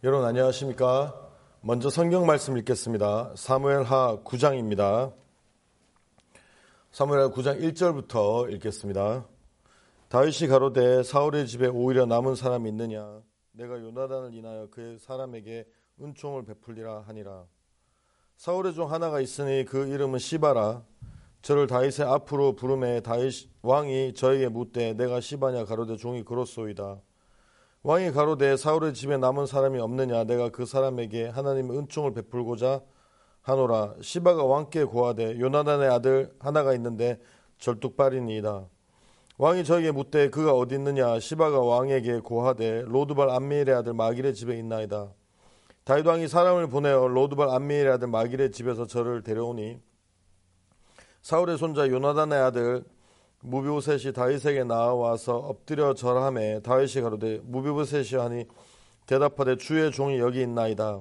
여러분 안녕하십니까? 먼저 성경 말씀 읽겠습니다. 사무엘하 9장입니다. 사무엘하 9장 1절부터 읽겠습니다. 다윗이 가로되 사울의 집에 오히려 남은 사람이 있느냐? 내가 요나단을 인하여 그 사람에게 은총을 베풀리라 하니라. 사울의 종 하나가 있으니 그 이름은 시바라. 저를 다윗의 앞으로 부르매 다윗 왕이 저에게 묻되 내가 시바냐? 가로되 종이 그렇소이다. 왕이 가로되 사울의 집에 남은 사람이 없느냐? 내가 그 사람에게 하나님의 은총을 베풀고자 하노라. 시바가 왕께 고하되 요나단의 아들 하나가 있는데 절뚝발이니이다. 왕이 저에게 묻되 그가 어디 있느냐? 시바가 왕에게 고하되 로드발 암미엘의 아들 마길의 집에 있나이다. 다윗 왕이 사람을 보내어 로드발 암미엘의 아들 마길의 집에서 저를 데려오니 사울의 손자 요나단의 아들 무비보셋이 다윗에게 나와서 엎드려 절하매 다윗이 가로되 무비보셋이 하니 대답하되 주의 종이 여기 있나이다.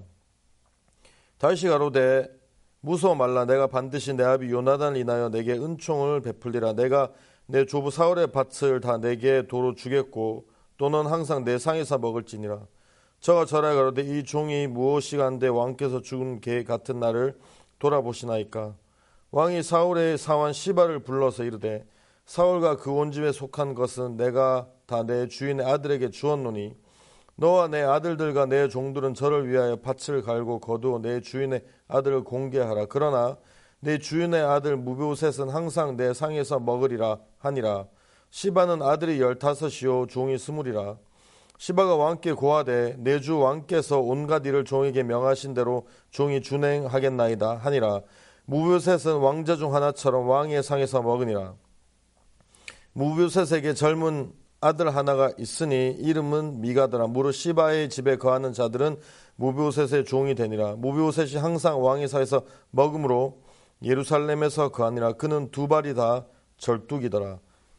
다윗이 가로되 무서워 말라. 내가 반드시 내 아비 요나단을 인하여 내게 은총을 베풀리라. 내가 내 조부 사울의 밭을 다 내게 도로 주겠고 또는 항상 내 상에서 먹을지니라. 저가 절하여 가로되 이 종이 무엇이간데 왕께서 죽은 개 같은 날을 돌아보시나이까. 왕이 사울의 사환 시바를 불러서 이르되 사울과 그 온 집에 속한 것은 내가 다 내 주인의 아들에게 주었노니 너와 내 아들들과 내 종들은 저를 위하여 밭을 갈고 거두어 내 주인의 아들을 공개하라. 그러나 내 주인의 아들 무비보셋은 항상 내 상에서 먹으리라 하니라. 시바는 아들이 15이요 종이 20이라. 시바가 왕께 고하되 내 주 왕께서 온갖 일을 종에게 명하신 대로 종이 준행하겠나이다 하니라. 무비보셋은 왕자 중 하나처럼 왕의 상에서 먹으니라. 무비보셋에게 젊은 아들 하나가 있으니 이름은 미가더라. 무릇 시바의 집에 거하는 자들은 무비보셋의 종이 되니라. 무비보셋이 항상 왕의 사에서 먹음으로 예루살렘에서 거하니라. 그는 두 발이 다 절뚝이더라.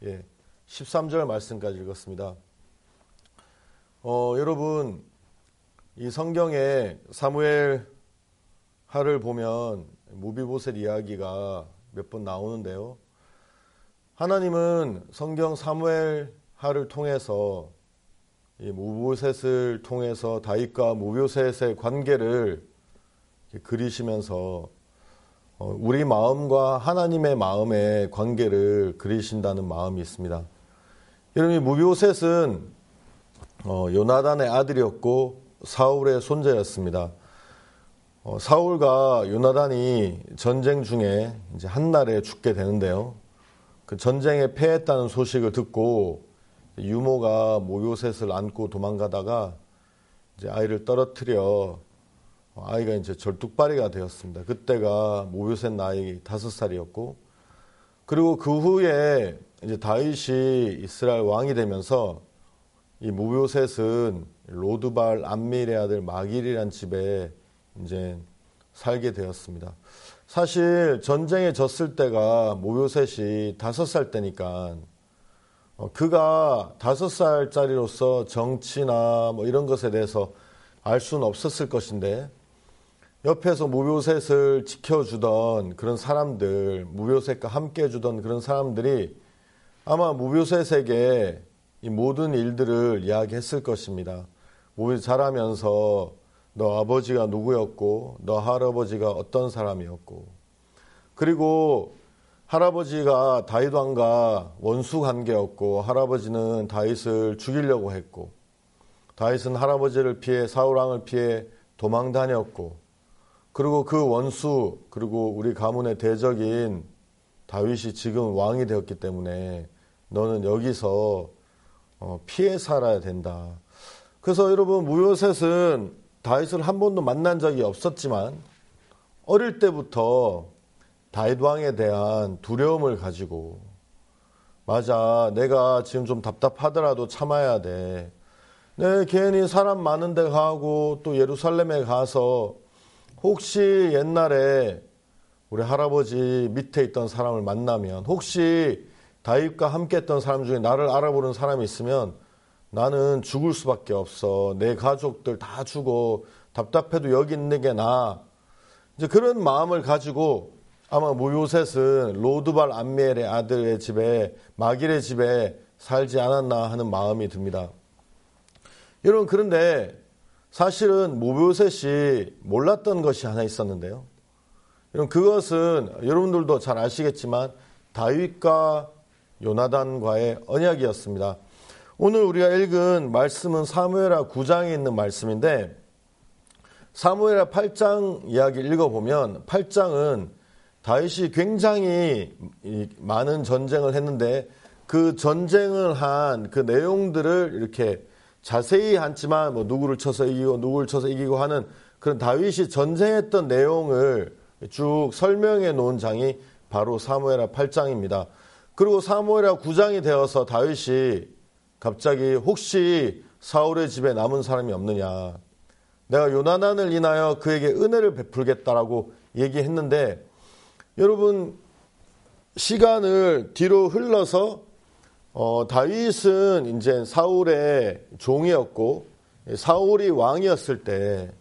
13절 말씀까지 읽었습니다. 여러분 이 성경에 사무엘 하를 보면 무비보셋 이야기가 몇 번 나오는데요. 하나님은 성경 사무엘 하를 통해서 이 무비보셋을 통해서 다윗과 무비보셋의 관계를 그리시면서 우리 마음과 하나님의 마음의 관계를 그리신다는 마음이 있습니다. 여러분, 이 무비보셋은 요나단의 아들이었고 사울의 손자였습니다. 사울과 요나단이 전쟁 중에 이제 한날에 죽게 되는데요. 그 전쟁에 패했다는 소식을 듣고 유모가 무비보셋을 안고 도망가다가 이제 아이를 떨어뜨려 아이가 이제 절뚝발이가 되었습니다. 그때가 무비보셋 나이 5살이었고, 그리고 그 후에 이제 다윗이 이스라엘 왕이 되면서 이 무비보셋은 로드발 암미엘의 아들 마길이란 집에 이제 살게 되었습니다. 사실 전쟁에 졌을 때가 무비보셋이 5살 때니까 그가 5살짜리로서 정치나 뭐 이런 것에 대해서 알 수는 없었을 것인데, 옆에서 무비보셋을 지켜주던 그런 사람들, 무비보셋과 함께 해주던 그런 사람들이 아마 무비보셋에게 이 모든 일들을 이야기했을 것입니다. 무비보셋 자라면서 너 아버지가 누구였고 너 할아버지가 어떤 사람이었고, 그리고 할아버지가 다윗 왕과 원수 관계였고 할아버지는 다윗을 죽이려고 했고, 다윗은 할아버지를 피해 사울 왕을 피해 도망 다녔고, 그리고 그 원수, 그리고 우리 가문의 대적인 다윗이 지금 왕이 되었기 때문에 너는 여기서 피해 살아야 된다. 그래서 여러분, 무비보셋은 다윗을 한 번도 만난 적이 없었지만 어릴 때부터 다윗 왕에 대한 두려움을 가지고, 맞아, 내가 지금 좀 답답하더라도 참아야 돼. 내 괜히 사람 많은 데 가고 또 예루살렘에 가서 혹시 옛날에 우리 할아버지 밑에 있던 사람을 만나면, 혹시 다윗과 함께 했던 사람 중에 나를 알아보는 사람이 있으면 나는 죽을 수밖에 없어. 내 가족들 다 죽어. 답답해도 여기 있는 게 나아. 이제 그런 마음을 가지고 아마 무비보셋은 로드발 암미엘의 아들의 집에, 마길의 집에 살지 않았나 하는 마음이 듭니다. 여러분, 그런데 사실은 모보셋이 몰랐던 것이 하나 있었는데요. 그것은 여러분들도 잘 아시겠지만 다윗과 요나단과의 언약이었습니다. 오늘 우리가 읽은 말씀은 사무엘하 9장에 있는 말씀인데 사무엘하 8장 이야기를 읽어보면 8장은 다윗이 굉장히 많은 전쟁을 했는데 그 전쟁을 한 그 내용들을 이렇게 자세히 않지만 뭐 누구를 쳐서 이기고 누구를 쳐서 이기고 하는 그런 다윗이 전쟁했던 내용을 쭉 설명해 놓은 장이 바로 사무엘하 8장입니다. 그리고 사무엘하 9장이 되어서 다윗이 갑자기 혹시 사울의 집에 남은 사람이 없느냐, 내가 요나단을 인하여 그에게 은혜를 베풀겠다라고 얘기했는데, 여러분 시간을 뒤로 흘러서 다윗은 이제 사울의 종이었고 사울이 왕이었을 때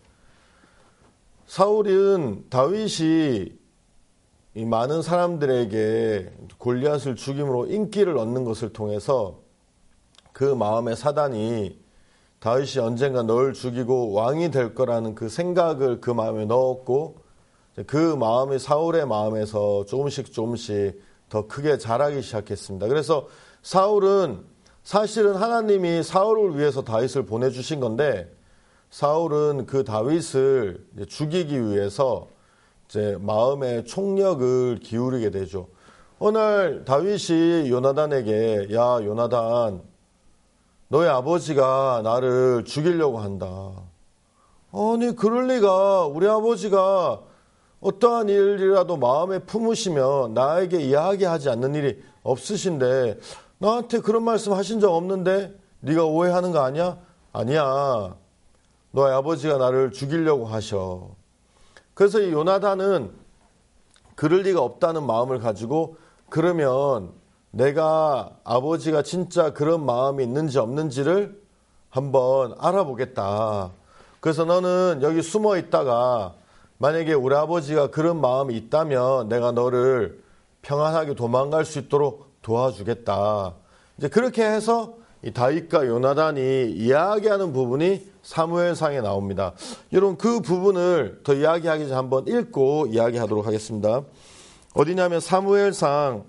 사울은 다윗이 이 많은 사람들에게 골리앗을 죽임으로 인기를 얻는 것을 통해서 그 마음에 사단이 다윗이 언젠가 널 죽이고 왕이 될 거라는 그 생각을 그 마음에 넣었고, 그 마음이 사울의 마음에서 조금씩 더 크게 자라기 시작했습니다. 그래서 사울은 사실은 하나님이 사울을 위해서 다윗을 보내주신 건데, 사울은 그 다윗을 죽이기 위해서 이제 마음의 총력을 기울이게 되죠. 어느 날 다윗이 요나단에게, 야 요나단, 너의 아버지가 나를 죽이려고 한다. 아니 그럴 리가, 우리 아버지가 어떠한 일이라도 마음에 품으시면 나에게 이야기하지 않는 일이 없으신데 나한테 그런 말씀 하신 적 없는데 네가 오해하는 거 아니야? 아니야. 너의 아버지가 나를 죽이려고 하셔. 그래서 이 요나단은 그럴 리가 없다는 마음을 가지고, 그러면 내가 아버지가 진짜 그런 마음이 있는지 없는지를 한번 알아보겠다. 그래서 너는 여기 숨어 있다가 만약에 우리 아버지가 그런 마음이 있다면 내가 너를 평안하게 도망갈 수 있도록 도와주겠다. 이제 그렇게 해서 이 다윗과 요나단이 이야기하는 부분이 사무엘상에 나옵니다. 여러분 그 부분을 더 이야기하기 전에 한번 읽고 이야기하도록 하겠습니다. 어디냐면 사무엘상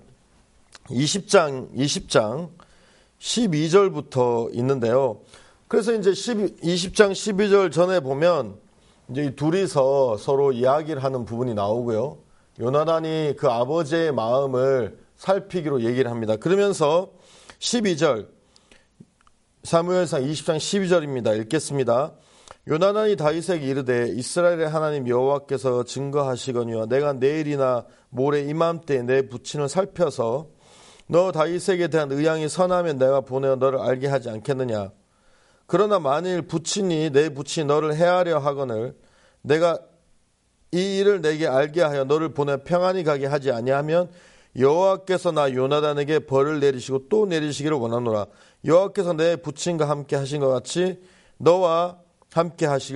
20장 12절부터 있는데요. 그래서 이제 20장 12절 전에 보면 이제 이 둘이서 서로 이야기를 하는 부분이 나오고요. 요나단이 그 아버지의 마음을 살피기로 얘기를 합니다. 그러면서 12절, 사무엘상 20장 12절입니다. 읽겠습니다. 요나단이 다윗에게 이르되 이스라엘의 하나님 여호와께서 증거하시거니와 내가 내일이나 모레 이맘때에 내 부친을 살펴서 너 다윗에게 대한 의향이 선하면 내가 보내어 너를 알게 하지 않겠느냐. 그러나 만일 내 부친이 너를 해하려 하거늘 내가 이 일을 내게 알게 하여 너를 보내 평안히 가게 하지 아니하면 여호와께서 나 요나단에게 벌을 내리시고 또 내리시기를 원하노라. 여호와께서 내 부친과 함께 하신 것 같이 너와 함께 하시길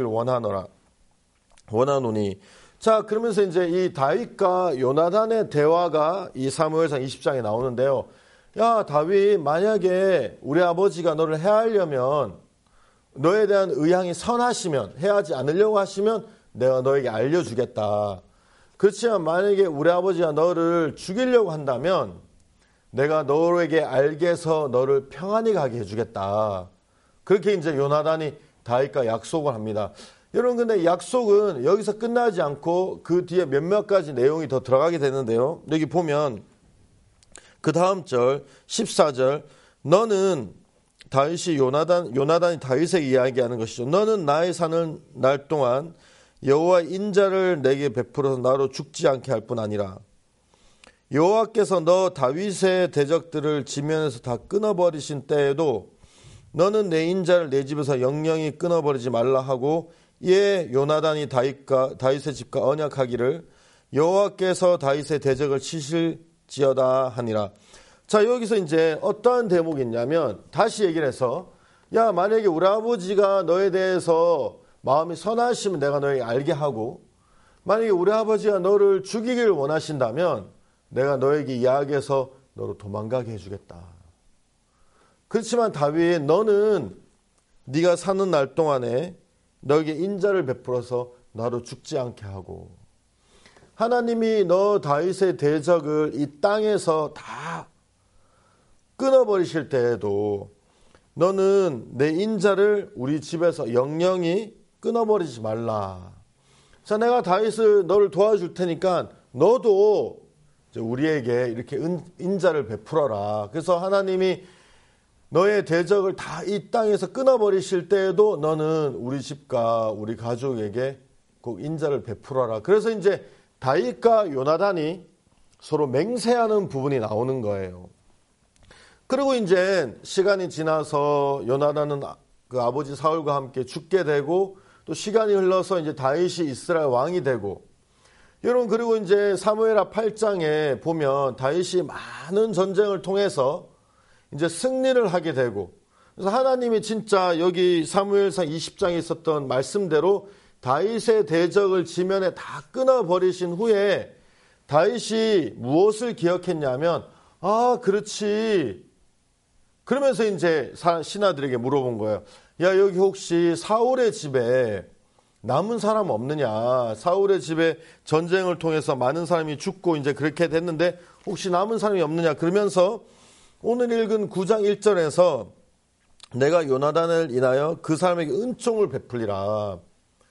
원하노니. 자, 그러면서 이제 이 다윗과 요나단의 대화가 이 사무엘상 20장에 나오는데요. 야 다윗, 만약에 우리 아버지가 너를 해하려면, 너에 대한 의향이 선하시면, 해하지 않으려고 하시면 내가 너에게 알려주겠다. 그렇지만 만약에 우리 아버지가 너를 죽이려고 한다면 내가 너에게 알게 해서 너를 평안히 가게 해주겠다. 그렇게 이제 요나단이 다윗과 약속을 합니다. 여러분 근데 약속은 여기서 끝나지 않고 그 뒤에 몇몇 가지 내용이 더 들어가게 되는데요. 여기 보면 그 다음 절 14절, 너는 다윗이 요나단이 다윗에게 이야기하는 것이죠. 너는 나의 사는 날 동안 여호와의 인자를 내게 베풀어서 나로 죽지 않게 할 뿐 아니라 여호와께서 너 다윗의 대적들을 지면에서 다 끊어버리신 때에도 너는 내 인자를 내 집에서 영영히 끊어버리지 말라 하고, 이에 요나단이 다윗의 집과 언약하기를 여호와께서 다윗의 대적을 치실지어다 하니라. 자, 여기서 이제 어떠한 대목이 있냐면, 다시 얘기를 해서, 야 만약에 우리 아버지가 너에 대해서 마음이 선하시면 내가 너에게 알게 하고, 만약에 우리 아버지가 너를 죽이기를 원하신다면 내가 너에게 이야기해서 너로 도망가게 해주겠다. 그렇지만 다윗, 너는 네가 사는 날 동안에 너에게 인자를 베풀어서 나로 죽지 않게 하고, 하나님이 너 다윗의 대적을 이 땅에서 다 끊어버리실 때에도 너는 내 인자를 우리 집에서 영영히 끊어버리지 말라. 자, 내가 다윗을 너를 도와줄 테니까 너도 우리에게 이렇게 인자를 베풀어라. 그래서 하나님이 너의 대적을 다 이 땅에서 끊어버리실 때에도 너는 우리 집과 우리 가족에게 꼭 인자를 베풀어라. 그래서 이제 다윗과 요나단이 서로 맹세하는 부분이 나오는 거예요. 그리고 이제 시간이 지나서 요나단은 그 아버지 사울과 함께 죽게 되고, 또 시간이 흘러서 이제 다윗이 이스라엘 왕이 되고, 여러분, 그리고 이제 사무엘하 8장에 보면 다윗이 많은 전쟁을 통해서 이제 승리를 하게 되고, 그래서 하나님이 진짜 여기 사무엘상 20장에 있었던 말씀대로 다윗의 대적을 지면에 다 끊어버리신 후에 다윗이 무엇을 기억했냐면, 아, 그렇지. 그러면서 이제 신하들에게 물어본 거예요. 야, 여기 혹시 사울의 집에 남은 사람 없느냐? 사울의 집에 전쟁을 통해서 많은 사람이 죽고 이제 그렇게 됐는데 혹시 남은 사람이 없느냐? 그러면서 오늘 읽은 9장 1절에서 내가 요나단을 인하여 그 사람에게 은총을 베풀리라.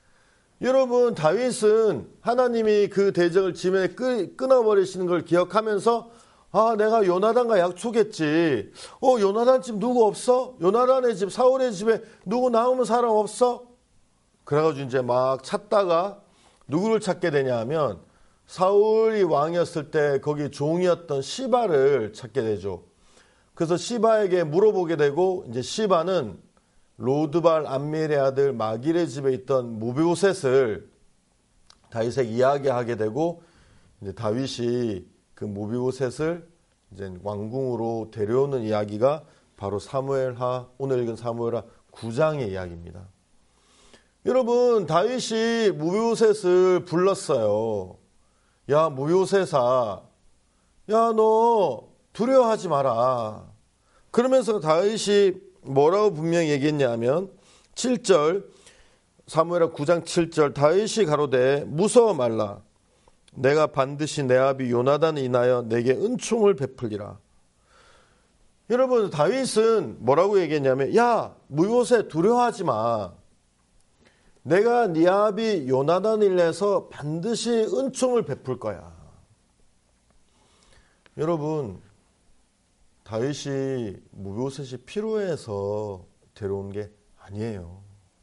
여러분, 다윗은 하나님이 그 대적을 지면에 끊어버리시는 걸 기억하면서, 아, 내가 요나단과 약속했지. 요나단 집 누구 없어? 요나단의 집, 사울의 집에 누구 남은 사람 없어? 그래가지고 이제 막 찾다가 누구를 찾게 되냐 하면 사울이 왕이었을 때 거기 종이었던 시바를 찾게 되죠. 그래서 시바에게 물어보게 되고, 이제 시바는 로드발 암미엘의 아들 마길의 집에 있던 무비보셋을 다윗에게 이야기하게 되고, 이제 다윗이 그 무비보셋을 이제 왕궁으로 데려오는 이야기가 바로 오늘 읽은 사무엘하 9장의 이야기입니다. 여러분, 다윗이 무비보셋을 불렀어요. 야, 무비보셋아, 야, 너 두려워하지 마라. 그러면서 다윗이 뭐라고 분명히 얘기했냐면 7절, 사무엘하 9장 7절, 다윗이 가로되 무서워 말라. 내가 반드시 내 아비 요나단을 인하여 내게 은총을 베풀리라. 여러분, 다윗은 뭐라고 얘기했냐면, 야, 무비보셋 두려워하지 마. 내가 네 아비 요나단을 인해서 반드시 은총을 베풀 거야. 여러분, 다윗이 무비보셋이 필요해서 데려온 게 아니에요.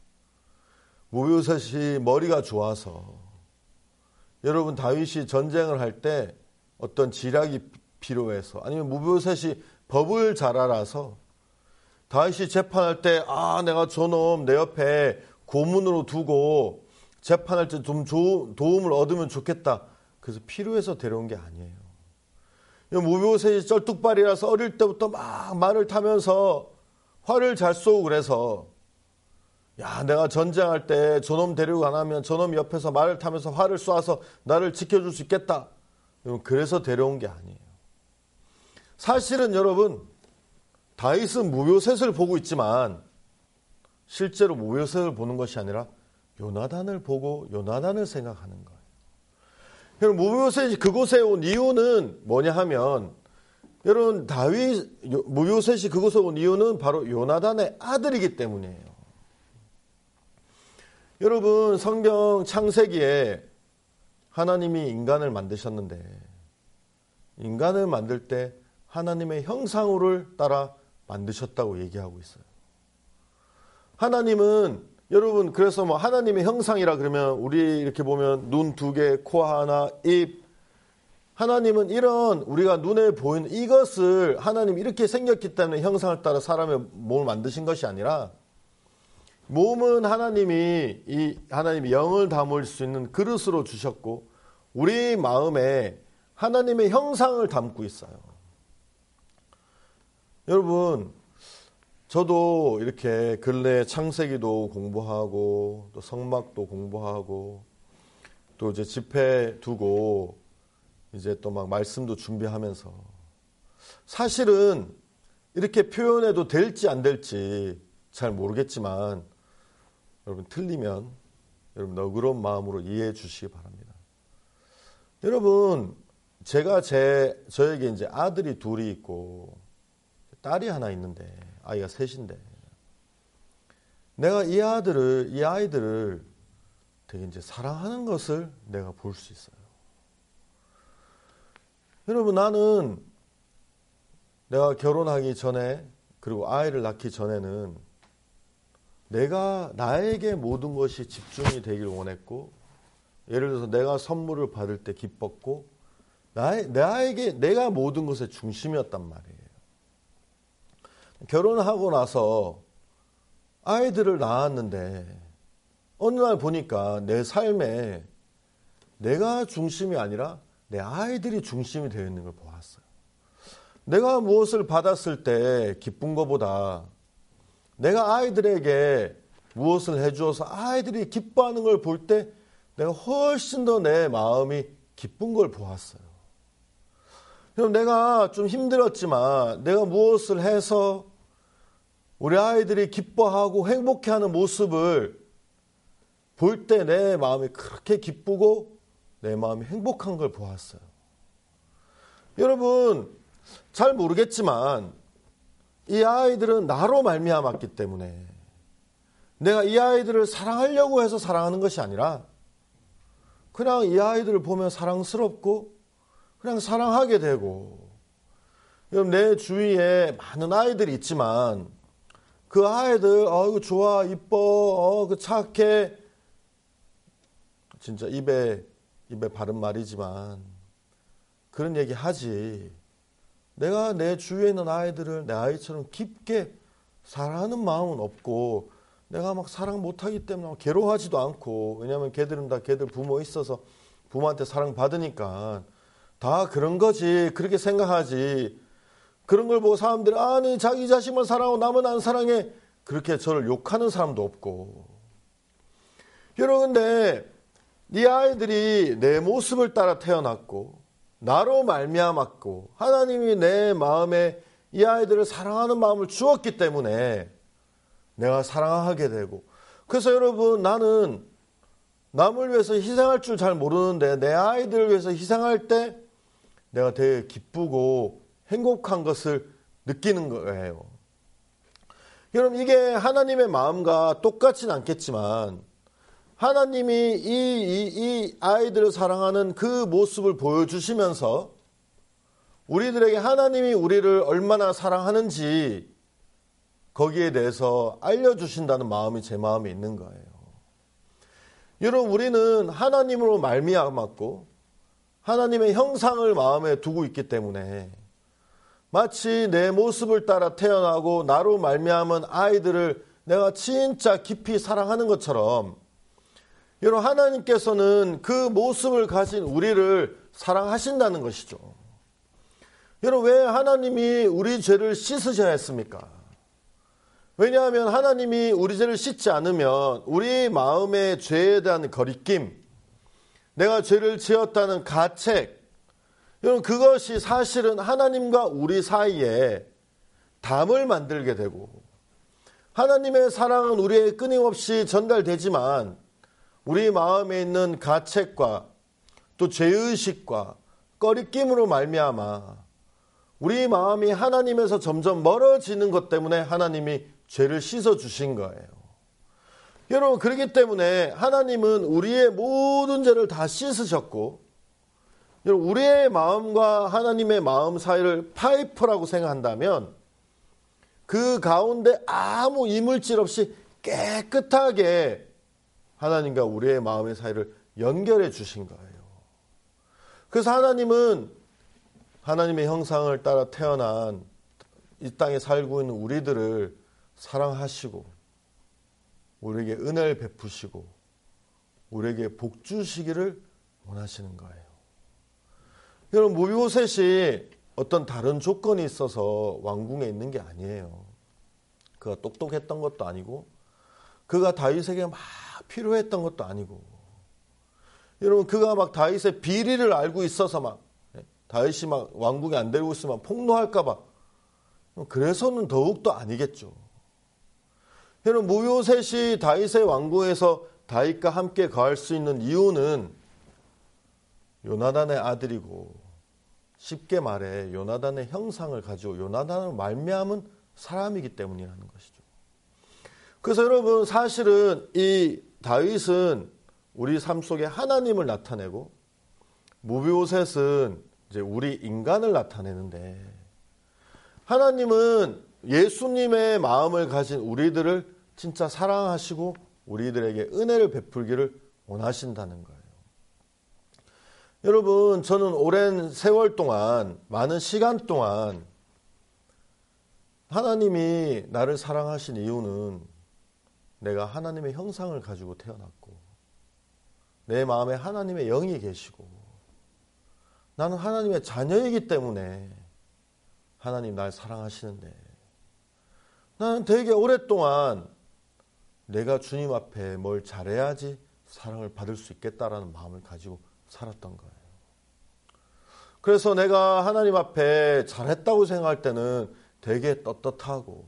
무비보셋이 머리가 좋아서, 여러분, 다윗이 전쟁을 할 때 어떤 지략이 필요해서, 아니면 무비보셋이 법을 잘 알아서 다윗이 재판할 때, 아, 내가 저놈 내 옆에 고문으로 두고 재판할 때 좀 도움을 얻으면 좋겠다. 그래서 필요해서 데려온 게 아니에요. 무비보셋이 쩔뚝발이라서 어릴 때부터 막 말을 타면서 활을 잘 쏘고 그래서, 야, 내가 전쟁할 때 저놈 데리고 안 하면 저놈 옆에서 말을 타면서 활을 쏴서 나를 지켜줄 수 있겠다. 그래서 데려온 게 아니에요. 사실은 여러분, 다윗은 무비보셋을 보고 있지만 실제로 무비보셋을 보는 것이 아니라 요나단을 보고 요나단을 생각하는 거예요. 여러분, 무비보셋이 그곳에 온 이유는 뭐냐 하면, 여러분, 무비보셋이 그곳에 온 이유는 바로 요나단의 아들이기 때문이에요. 여러분, 성경 창세기에 하나님이 인간을 만드셨는데, 인간을 만들 때 하나님의 형상으로 따라 만드셨다고 얘기하고 있어요. 하나님은, 여러분, 그래서 뭐 하나님의 형상이라 그러면 우리 이렇게 보면 눈 2개, 코 하나, 입. 하나님은 이런 우리가 눈에 보이는 이것을 하나님이 이렇게 생겼기 때문에 형상을 따라 사람의 몸을 만드신 것이 아니라, 몸은 하나님이 영을 담을 수 있는 그릇으로 주셨고, 우리 마음에 하나님의 형상을 담고 있어요. 여러분, 저도 이렇게 근래 창세기도 공부하고 또 성막도 공부하고 또 이제 집회 두고 이제 또 막 말씀도 준비하면서, 사실은 이렇게 표현해도 될지 안 될지 잘 모르겠지만 여러분 틀리면 여러분 너그러운 마음으로 이해해 주시기 바랍니다. 여러분 제가 저에게 이제 아들이 둘이 있고 딸이 하나 있는데 아이가 셋인데 내가 이 아이들을 되게 이제 사랑하는 것을 내가 볼 수 있어요. 여러분 나는 내가 결혼하기 전에 그리고 아이를 낳기 전에는 나에게 모든 것이 집중이 되길 원했고 예를 들어서 내가 선물을 받을 때 기뻤고 내가 모든 것의 중심이었단 말이에요. 결혼하고 나서 아이들을 낳았는데 어느 날 보니까 내 삶에 내가 중심이 아니라 내 아이들이 중심이 되어 있는 걸 보았어요. 내가 무엇을 받았을 때 기쁜 것보다 내가 아이들에게 무엇을 해주어서 아이들이 기뻐하는 걸 볼 때 내가 훨씬 더 내 마음이 기쁜 걸 보았어요. 그럼 내가 좀 힘들었지만 내가 무엇을 해서 우리 아이들이 기뻐하고 행복해하는 모습을 볼 때 내 마음이 그렇게 기쁘고 내 마음이 행복한 걸 보았어요. 여러분 잘 모르겠지만 이 아이들은 나로 말미암았기 때문에 내가 이 아이들을 사랑하려고 해서 사랑하는 것이 아니라 그냥 이 아이들을 보면 사랑스럽고 그냥 사랑하게 되고 여러분 내 주위에 많은 아이들이 있지만 그 아이들 이거 좋아 이뻐 그 착해 진짜 입에 바른 말이지만 그런 얘기 하지 내가 내 주위에 있는 아이들을 내 아이처럼 깊게 사랑하는 마음은 없고 내가 막 사랑 못하기 때문에 괴로워하지도 않고 왜냐하면 걔들은 다 걔들 부모 있어서 부모한테 사랑받으니까 다 그런 거지 그렇게 생각하지 그런 걸 보고 사람들이 아니 자기 자식만 사랑하고 남은 안 사랑해 그렇게 저를 욕하는 사람도 없고 여러분 근데 이 아이들이 내 모습을 따라 태어났고 나로 말미암았고 하나님이 내 마음에 이 아이들을 사랑하는 마음을 주었기 때문에 내가 사랑하게 되고 그래서 여러분 나는 남을 위해서 희생할 줄 잘 모르는데 내 아이들을 위해서 희생할 때 내가 되게 기쁘고 행복한 것을 느끼는 거예요. 여러분 이게 하나님의 마음과 똑같진 않겠지만 하나님이 이 아이들을 사랑하는 그 모습을 보여주시면서 우리들에게 하나님이 우리를 얼마나 사랑하는지 거기에 대해서 알려주신다는 마음이 제 마음에 있는 거예요. 여러분 우리는 하나님으로 말미암았고 하나님의 형상을 마음에 두고 있기 때문에 마치 내 모습을 따라 태어나고 나로 말미암은 아이들을 내가 진짜 깊이 사랑하는 것처럼 여러분 하나님께서는 그 모습을 가진 우리를 사랑하신다는 것이죠. 여러분 왜 하나님이 우리 죄를 씻으셔야 했습니까? 왜냐하면 하나님이 우리 죄를 씻지 않으면 우리 마음의 죄에 대한 거리낌 내가 죄를 지었다는 가책 여러분 그것이 사실은 하나님과 우리 사이에 담을 만들게 되고 하나님의 사랑은 우리에게 끊임없이 전달되지만 우리 마음에 있는 가책과 또 죄의식과 꺼리낌으로 말미암아 우리 마음이 하나님에서 점점 멀어지는 것 때문에 하나님이 죄를 씻어주신 거예요. 여러분 그렇기 때문에 하나님은 우리의 모든 죄를 다 씻으셨고 여러분 우리의 마음과 하나님의 마음 사이를 파이프라고 생각한다면 그 가운데 아무 이물질 없이 깨끗하게 하나님과 우리의 마음의 사이를 연결해 주신 거예요. 그래서 하나님은 하나님의 형상을 따라 태어난 이 땅에 살고 있는 우리들을 사랑하시고 우리에게 은혜를 베푸시고 우리에게 복 주시기를 원하시는 거예요. 여러분 무비보셋이 어떤 다른 조건이 있어서 왕궁에 있는 게 아니에요. 그가 똑똑했던 것도 아니고 그가 다윗에게 막 필요했던 것도 아니고 여러분 그가 막 다윗의 비리를 알고 있어서 막 다윗이 막 왕궁에 안 데리고 있으면 폭로할까 봐 그래서는 더욱더 아니겠죠. 여러분, 무효셋이 다윗의 왕궁에서 다윗과 함께 거할 수 있는 이유는 요나단의 아들이고, 쉽게 말해 요나단의 형상을 가지고 요나단을 말미암은 사람이기 때문이라는 것이죠. 그래서 여러분, 사실은 이 다윗은 우리 삶 속에 하나님을 나타내고, 무비보셋은 이제 우리 인간을 나타내는데, 하나님은 예수님의 마음을 가진 우리들을 진짜 사랑하시고 우리들에게 은혜를 베풀기를 원하신다는 거예요. 여러분, 저는 오랜 세월 동안, 많은 시간 동안 하나님이 나를 사랑하신 이유는 내가 하나님의 형상을 가지고 태어났고, 내 마음에 하나님의 영이 계시고, 나는 하나님의 자녀이기 때문에 하나님 날 사랑하시는데, 나는 되게 오랫동안 내가 주님 앞에 뭘 잘해야지 사랑을 받을 수 있겠다라는 마음을 가지고 살았던 거예요. 그래서 내가 하나님 앞에 잘했다고 생각할 때는 되게 떳떳하고,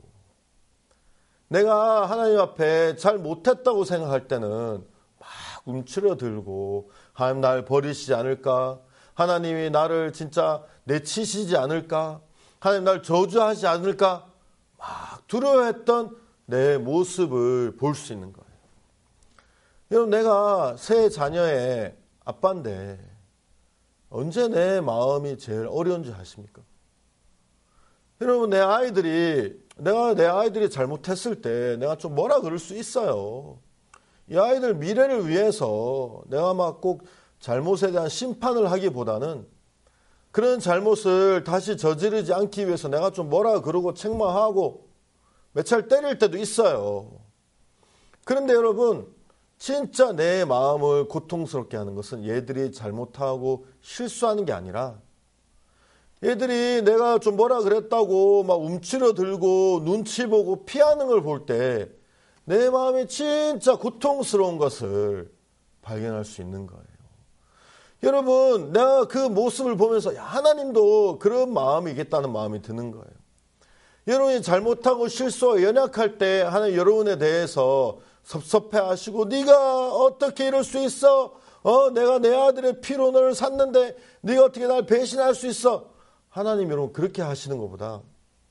내가 하나님 앞에 잘 못했다고 생각할 때는 막 움츠러들고, 하나님 날 버리시지 않을까? 하나님이 나를 진짜 내치시지 않을까? 하나님 날 저주하지 않을까? 막 두려워했던 내 모습을 볼 수 있는 거예요. 여러분, 내가 세 자녀의 아빠인데 언제 내 마음이 제일 어려운 줄 아십니까? 여러분, 내가 내 아이들이 잘못했을 때 내가 좀 뭐라 그럴 수 있어요. 이 아이들 미래를 위해서 내가 막 꼭 잘못에 대한 심판을 하기보다는 그런 잘못을 다시 저지르지 않기 위해서 내가 좀 뭐라 그러고 책망하고 몇 차례 때릴 때도 있어요. 그런데 여러분, 진짜 내 마음을 고통스럽게 하는 것은 얘들이 잘못하고 실수하는 게 아니라, 얘들이 내가 좀 뭐라 그랬다고 막 움츠러들고 눈치 보고 피하는 걸 볼 때 내 마음이 진짜 고통스러운 것을 발견할 수 있는 거예요. 여러분, 내가 그 모습을 보면서 하나님도 그런 마음이겠다는 마음이 드는 거예요. 여러분이 잘못하고 실수하고 연약할 때 하나님 여러분에 대해서 섭섭해하시고, 네가 어떻게 이럴 수 있어? 내가 내 아들의 피로 너를 샀는데 네가 어떻게 날 배신할 수 있어? 하나님 여러분 그렇게 하시는 것보다,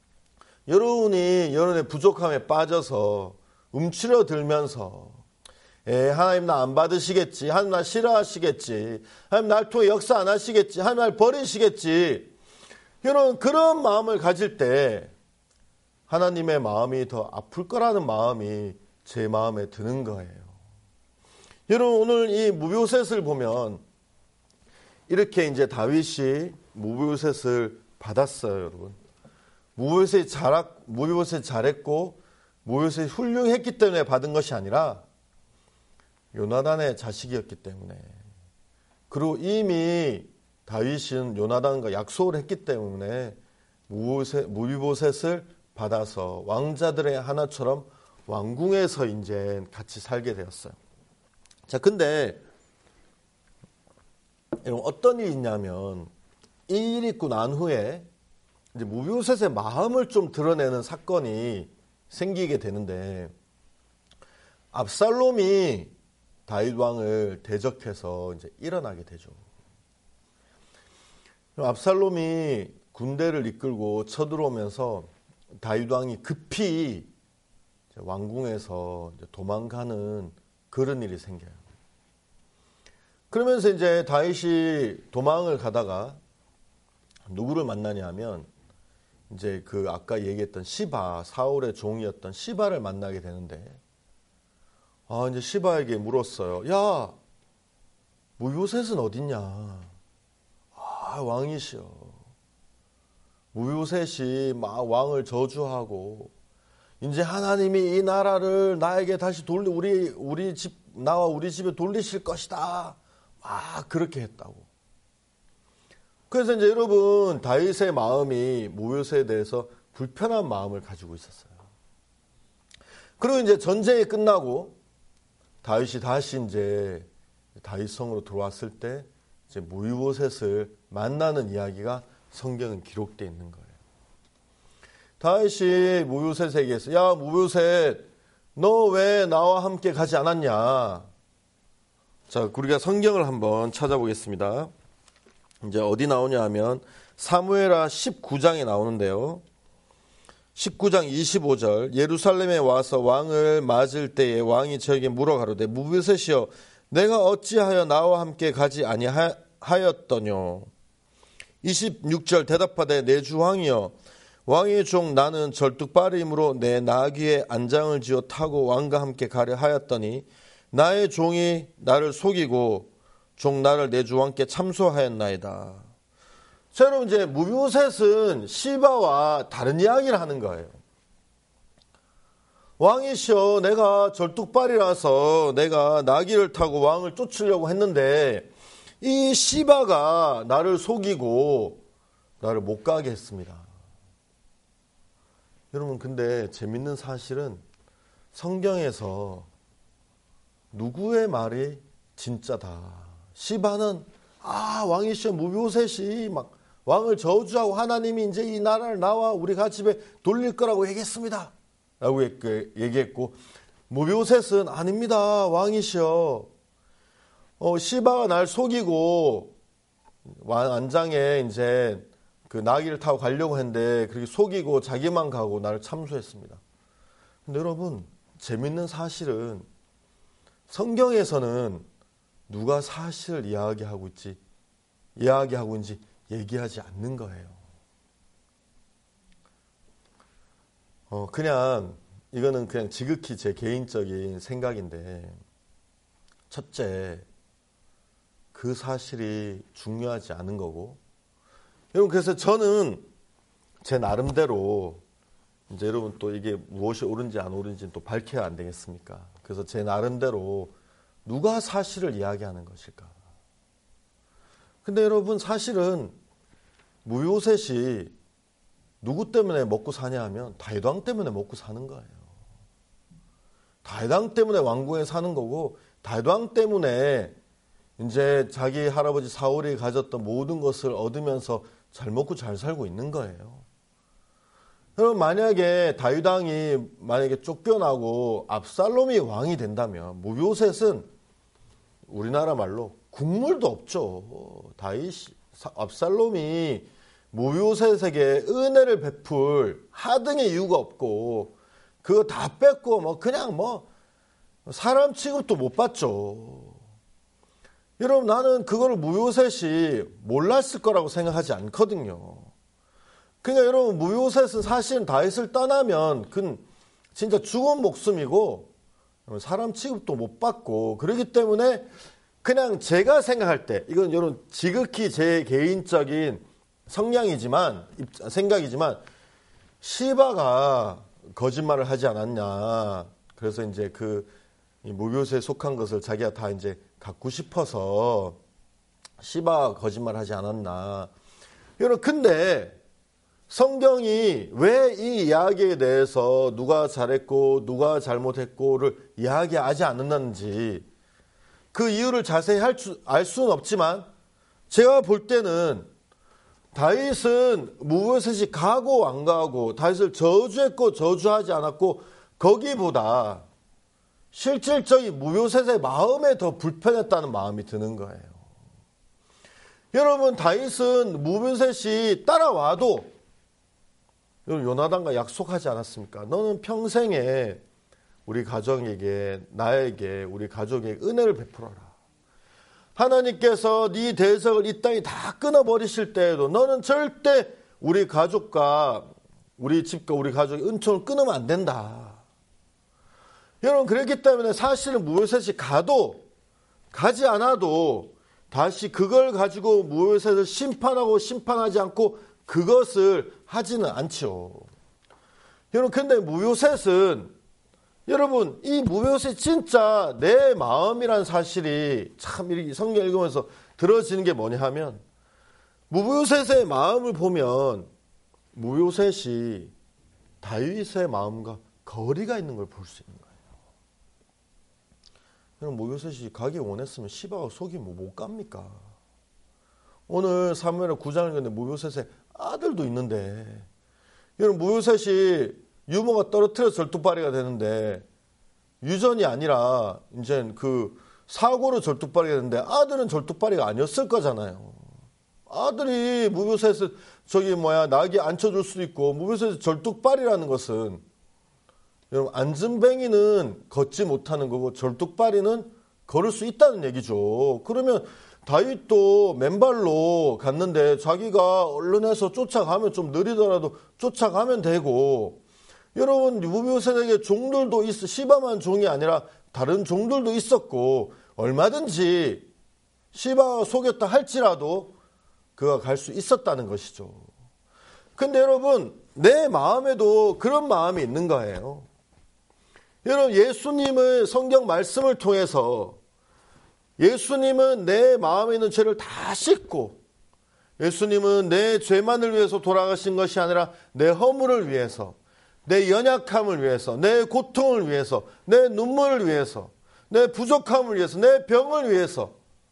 여러분의 부족함에 빠져서 움츠러들면서 하나님 나 안 받으시겠지, 하나님 나 싫어하시겠지, 하나님 날 통해 역사 안 하시겠지, 하나님 날 버리시겠지, 여러분 그런 마음을 가질 때 하나님의 마음이 더 아플 거라는 마음이 제 마음에 드는 거예요. 여러분, 오늘 이 무비보셋을 보면 이렇게 이제 다윗이 무비보셋을 받았어요. 여러분, 무비보셋이 잘했고 무비보셋이 훌륭했기 때문에 받은 것이 아니라 요나단의 자식이었기 때문에, 그리고 이미 다윗은 요나단과 약속을 했기 때문에 무비보셋을 받아서 왕자들의 하나처럼 왕궁에서 이제 같이 살게 되었어요. 자, 근데 여러분, 어떤 일이 있냐면, 이 일이 있고 난 후에 이제 무비보셋의 마음을 좀 드러내는 사건이 생기게 되는데, 압살롬이 다윗 왕을 대적해서 이제 일어나게 되죠. 압살롬이 군대를 이끌고 쳐들어오면서 다윗 왕이 급히 왕궁에서 도망가는 그런 일이 생겨요. 그러면서 이제 다윗이 도망을 가다가 누구를 만나냐 하면, 이제 그 아까 얘기했던 시바, 사울의 종이었던 시바를 만나게 되는데, 이제 시바에게 물었어요. 야, 무비보셋은 어딨냐? 왕이시여. 무비보셋이 막 왕을 저주하고, 이제 하나님이 이 나라를 나에게 다시 나와 우리 집에 돌리실 것이다. 막 그렇게 했다고. 그래서 이제 여러분, 다윗의 마음이 무비보셋에 대해서 불편한 마음을 가지고 있었어요. 그리고 이제 전쟁이 끝나고 다윗이 다시 이제 다윗성으로 들어왔을 때 이제 무비보셋을 만나는 이야기가 성경은 기록되어 있는 거예요. 다윗이 무비보셋에게서, 야 무비보셋, 너 왜 나와 함께 가지 않았냐? 자, 우리가 성경을 한번 찾아보겠습니다. 이제 어디 나오냐 하면 사무엘하 19장에 나오는데요. 19장 25절 예루살렘에 와서 왕을 맞을 때에 왕이 저에게 물어 가로되 무비셋이여 내가 어찌하여 나와 함께 가지 아니하였더뇨. 26절 대답하되 내 주 왕이여 왕의 종 나는 절뚝발이므로 내 나귀에 안장을 지어 타고 왕과 함께 가려 하였더니 나의 종이 나를 속이고 종 나를 내 주 왕께 참소하였나이다. 자, 여러분 이제 무비보셋은 시바와 다른 이야기를 하는 거예요. 왕이시여 내가 절뚝발이라서 내가 나귀를 타고 왕을 쫓으려고 했는데 이 시바가 나를 속이고 나를 못 가게 했습니다. 여러분 근데 재밌는 사실은 성경에서 누구의 말이 진짜다. 시바는 왕이시여 무비보셋이 막 왕을 저주하고 하나님이 이제 이 나라를 나와 우리가 집에 돌릴 거라고 얘기했습니다. 라고 얘기했고 무비보셋은 아닙니다. 왕이시여 시바가 날 속이고 안장에 이제 그 나귀를 타고 가려고 했는데 그렇게 속이고 자기만 가고 나를 참소했습니다. 근데 여러분 재밌는 사실은 성경에서는 누가 사실을 이야기하고 있는지 얘기하지 않는 거예요. 이거는 그냥 지극히 제 개인적인 생각인데, 첫째, 그 사실이 중요하지 않은 거고, 여러분, 그래서 저는 제 나름대로, 이제 여러분 또 이게 무엇이 옳은지 안 옳은지 또 밝혀야 안 되겠습니까? 그래서 제 나름대로 누가 사실을 이야기하는 것일까? 근데 여러분 사실은 무비보셋이 누구 때문에 먹고 사냐 하면 다윗 왕 때문에 먹고 사는 거예요. 다윗 왕 때문에 왕궁에 사는 거고 다윗 왕 때문에 이제 자기 할아버지 사울이 가졌던 모든 것을 얻으면서 잘 먹고 잘 살고 있는 거예요. 여러분 만약에 다윗 왕이 만약에 쫓겨나고 압살롬이 왕이 된다면 무비보셋은 우리나라 말로 국물도 없죠. 압살롬이 무비보셋에게 은혜를 베풀 하등의 이유가 없고 그거 다 뺏고 그냥 사람 취급도 못 받죠. 여러분 나는 그거를 무비보셋이 몰랐을 거라고 생각하지 않거든요. 그러니까 여러분 무비보셋은 사실은 다윗을 떠나면 그건 진짜 죽은 목숨이고 사람 취급도 못 받고 그렇기 때문에 그냥 제가 생각할 때 이건 여러분 지극히 제 개인적인 생각이지만 시바가 거짓말을 하지 않았냐. 그래서 이제 이 무비보셋에 속한 것을 자기가 다 이제 갖고 싶어서 시바가 거짓말을 하지 않았나. 여러분 근데 성경이 왜 이 이야기에 대해서 누가 잘했고 누가 잘못했고를 이야기하지 않는지 그 이유를 자세히 알 수는 없지만 제가 볼 때는 다윗은 무비보셋이 가고 안 가고 다윗을 저주했고 저주하지 않았고 거기보다 실질적인 무비보셋의 마음에 더 불편했다는 마음이 드는 거예요. 여러분 다윗은 무비보셋이 따라와도 요나단과 약속하지 않았습니까? 너는 평생에 우리 가정에게 나에게 우리 가족에게 은혜를 베풀어라. 하나님께서 네 대적을 이 땅에 다 끊어버리실 때에도 너는 절대 우리 가족과 우리 집과 우리 가족의 은총을 끊으면 안 된다. 여러분 그렇기 때문에 사실은 무비보셋이 가지 않아도 다시 그걸 가지고 무비보셋을 심판하고 심판하지 않고 그것을 하지는 않죠. 여러분 근데 무비보셋은 여러분 이 무비보셋이 진짜 내 마음이란 사실이 참 이렇게 성경 읽으면서 들어지는 게 뭐냐 하면 무비보셋의 마음을 보면 무비보셋이 다윗의 마음과 거리가 있는 걸 볼 수 있는 거예요. 여러분 무비보셋이 가기 원했으면 시바가 속이면 못 갑니까? 오늘 사무엘하 9장을 읽는데 무비보셋의 아들도 있는데 여러분 무비보셋이 유모가 떨어뜨려 절뚝발이가 되는데 유전이 아니라 이제 그 사고로 절뚝발이가 됐는데 아들은 절뚝발이가 아니었을 거잖아요. 아들이 무벼셋을 낙이 앉혀줄 수도 있고, 무벼셋 절뚝발이라는 것은 여러분 앉은뱅이는 걷지 못하는 거고 절뚝발이는 걸을 수 있다는 얘기죠. 그러면 다윗도 맨발로 갔는데 자기가 얼른 해서 쫓아가면, 좀 느리더라도 쫓아가면 되고, 여러분 무벼셋에게 종들도 시바만 종이 아니라 다른 종들도 있었고, 얼마든지 시바가 속였다 할지라도 그가 갈 수 있었다는 것이죠. 근데 여러분, 내 마음에도 그런 마음이 있는 거예요. 여러분, 예수님의 성경 말씀을 통해서 예수님은 내 마음에 있는 죄를 다 씻고, 예수님은 내 죄만을 위해서 돌아가신 것이 아니라 내 허물을 위해서, 내 연약함을 위해서, 내 고통을 위해서, 내 눈물을 위해서, 내 부족함을 위해서, 내 병을 위해서,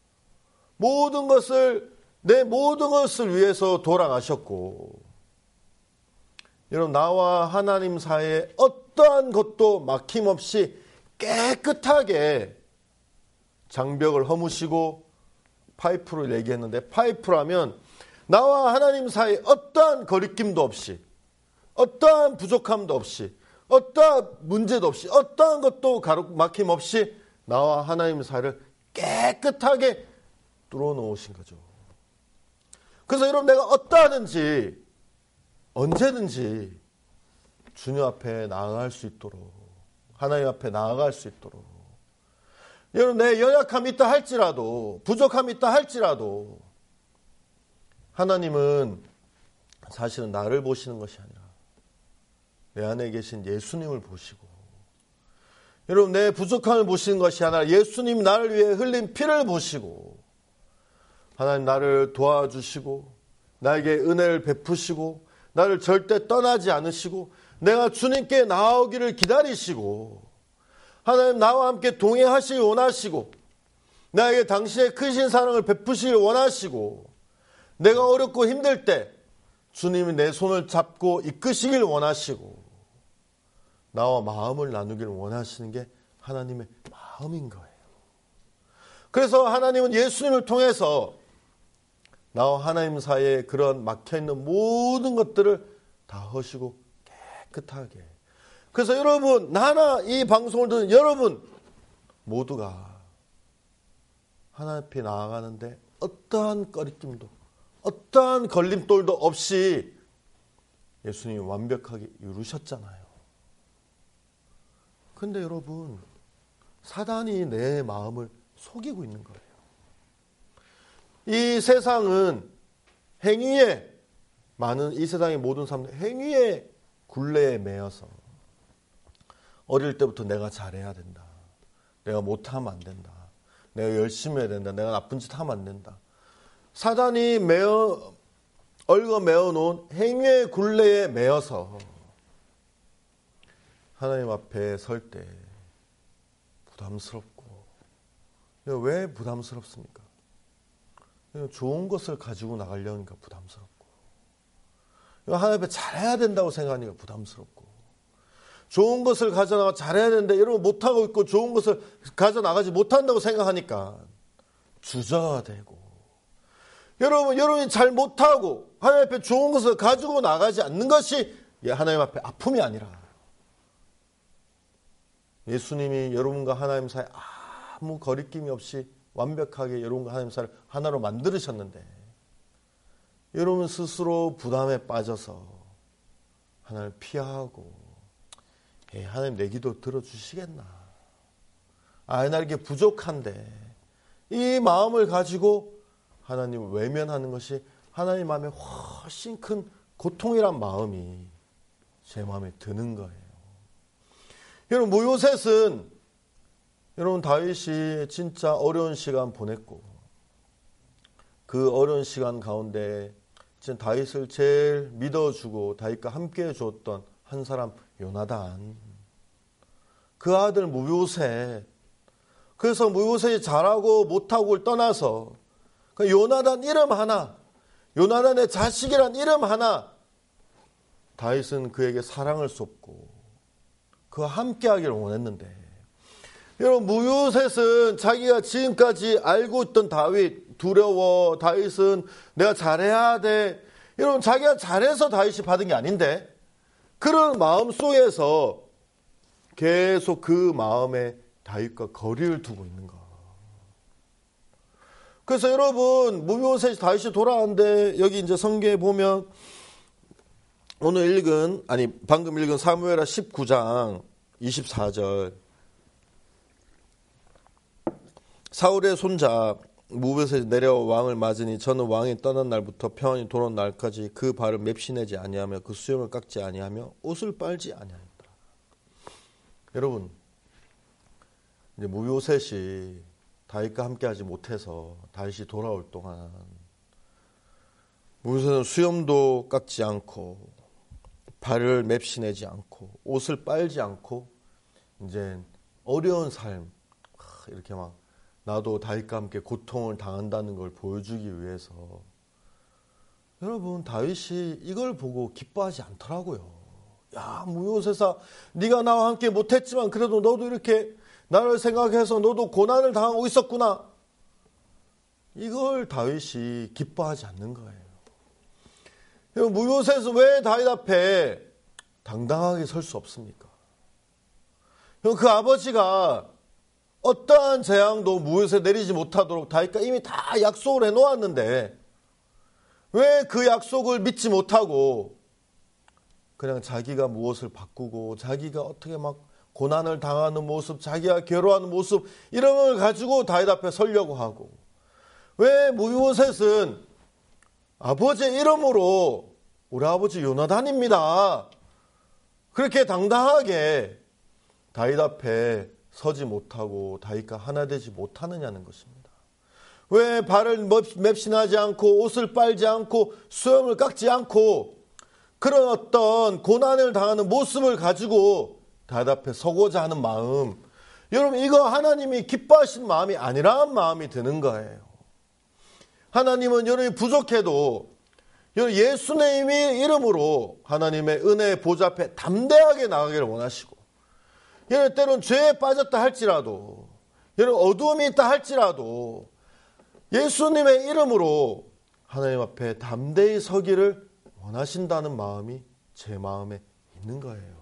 내 모든 것을 위해서 돌아가셨고, 여러분, 나와 하나님 사이에 어떠한 것도 막힘없이 깨끗하게 장벽을 허무시고, 파이프로 얘기했는데, 파이프라면 나와 하나님 사이에 어떠한 거리낌도 없이, 어떠한 부족함도 없이, 어떠한 문제도 없이, 어떠한 것도 막힘 없이 나와 하나님 사이를 깨끗하게 뚫어놓으신 거죠. 그래서 여러분, 내가 어떠하든지 언제든지 주님 앞에 나아갈 수 있도록, 하나님 앞에 나아갈 수 있도록, 여러분, 내 연약함이 있다 할지라도, 부족함이 있다 할지라도 하나님은 사실은 나를 보시는 것이 아니라 내 안에 계신 예수님을 보시고, 여러분, 내 부족함을 보시는 것이 아니라 예수님 나를 위해 흘린 피를 보시고, 하나님 나를 도와주시고 나에게 은혜를 베푸시고 나를 절대 떠나지 않으시고 내가 주님께 나아오기를 기다리시고, 하나님 나와 함께 동행하시길 원하시고 나에게 당신의 크신 사랑을 베푸시길 원하시고, 내가 어렵고 힘들 때 주님이 내 손을 잡고 이끄시길 원하시고 나와 마음을 나누기를 원하시는 게 하나님의 마음인 거예요. 그래서 하나님은 예수님을 통해서 나와 하나님 사이에 그런 막혀있는 모든 것들을 다 허시고 깨끗하게. 그래서 여러분, 나나 이 방송을 듣는 여러분 모두가 하나님 앞에 나아가는데 어떠한 꺼리낌도, 어떠한 걸림돌도 없이 예수님이 완벽하게 이루셨잖아요. 근데 여러분, 사단이 내 마음을 속이고 있는 거예요. 이 세상은 이 세상의 모든 사람들 행위의 굴레에 매여서 어릴 때부터 내가 잘해야 된다, 내가 못하면 안 된다, 내가 열심히 해야 된다, 내가 나쁜 짓 하면 안 된다. 사단이 얽어 메어놓은 행위의 굴레에 매여서 하나님 앞에 설 때 부담스럽고, 왜 부담스럽습니까? 좋은 것을 가지고 나가려니까 부담스럽고, 하나님 앞에 잘해야 된다고 생각하니까 부담스럽고, 좋은 것을 가져나가 잘해야 되는데 여러분 못하고 있고 좋은 것을 가져나가지 못한다고 생각하니까 주저가 되고, 여러분이 잘 못하고 하나님 앞에 좋은 것을 가지고 나가지 않는 것이 하나님 앞에 아픔이 아니라, 예수님이 여러분과 하나님 사이에 아무 거리낌이 없이 완벽하게 여러분과 하나님 사이를 하나로 만들으셨는데, 여러분 스스로 부담에 빠져서 하나님을 피하고, 하나님 내 기도 들어주시겠나, 나 이렇게 부족한데, 이 마음을 가지고 하나님을 외면하는 것이 하나님 마음에 훨씬 큰 고통이란 마음이 제 마음에 드는 거예요. 여러분, 모요셋은 여러분 다윗이 진짜 어려운 시간 보냈고, 그 어려운 시간 가운데 다윗을 제일 믿어주고 다윗과 함께 해주었던 한 사람 요나단, 그 아들 무요셋. 그래서 무요셋이 잘하고 못하고를 떠나서 그 요나단 이름 하나, 요나단의 자식이란 이름 하나, 다윗은 그에게 사랑을 쏟고 그와 함께 하기를 원했는데, 여러분, 무효셋은 자기가 지금까지 알고 있던 다윗, 두려워, 다윗은 내가 잘해야 돼. 여러분, 자기가 잘해서 다윗이 받은 게 아닌데, 그런 마음 속에서 계속 그 마음에 다윗과 거리를 두고 있는 거. 그래서 여러분, 무효셋이 다윗이 돌아왔는데, 여기 이제 성경에 보면, 방금 읽은 사무엘하 19장 24절. 사울의 손자 무효셋이 내려와 왕을 맞으니 저는 왕이 떠난 날부터 평안히 돌아온 날까지 그 발을 맵시내지 아니하며 그 수염을 깎지 아니하며 옷을 빨지 아니하였더라. 여러분, 이제 무효셋이 다윗과 함께하지 못해서 다윗이 돌아올 동안 무효셋은 수염도 깎지 않고 발을 맵시내지 않고 옷을 빨지 않고 이제 어려운 삶, 이렇게 막 나도 다윗과 함께 고통을 당한다는 걸 보여주기 위해서, 여러분, 다윗이 이걸 보고 기뻐하지 않더라고요. 야, 무효셋아, 네가 나와 함께 못했지만 그래도 너도 이렇게 나를 생각해서 너도 고난을 당하고 있었구나. 이걸 다윗이 기뻐하지 않는 거예요. 여러분, 무효셋은 왜 다윗 앞에 당당하게 설 수 없습니까? 여러분, 그 아버지가 어떠한 재앙도 무효셋에 내리지 못하도록 다윗과 이미 다 약속을 해놓았는데 왜 그 약속을 믿지 못하고 그냥 자기가 무엇을 바꾸고 자기가 어떻게 막 고난을 당하는 모습, 자기가 괴로워하는 모습, 이런 걸 가지고 다윗 앞에 서려고 하고, 왜 무효셋은 아버지의 이름으로 우리 아버지 요나단입니다, 그렇게 당당하게 다윗 앞에 서지 못하고 다윗과 하나 되지 못하느냐는 것입니다. 왜 발을 맵신하지 않고 옷을 빨지 않고 수염을 깎지 않고 그런 어떤 고난을 당하는 모습을 가지고 다윗 앞에 서고자 하는 마음, 여러분, 이거 하나님이 기뻐하시는 마음이 아니라는 마음이 드는 거예요. 하나님은 여러분이 부족해도 예수님의 이름으로 하나님의 은혜의 보좌 앞에 담대하게 나가기를 원하시고, 여러분, 때론 죄에 빠졌다 할지라도, 여러분, 어두움이 있다 할지라도 예수님의 이름으로 하나님 앞에 담대히 서기를 원하신다는 마음이 제 마음에 있는 거예요.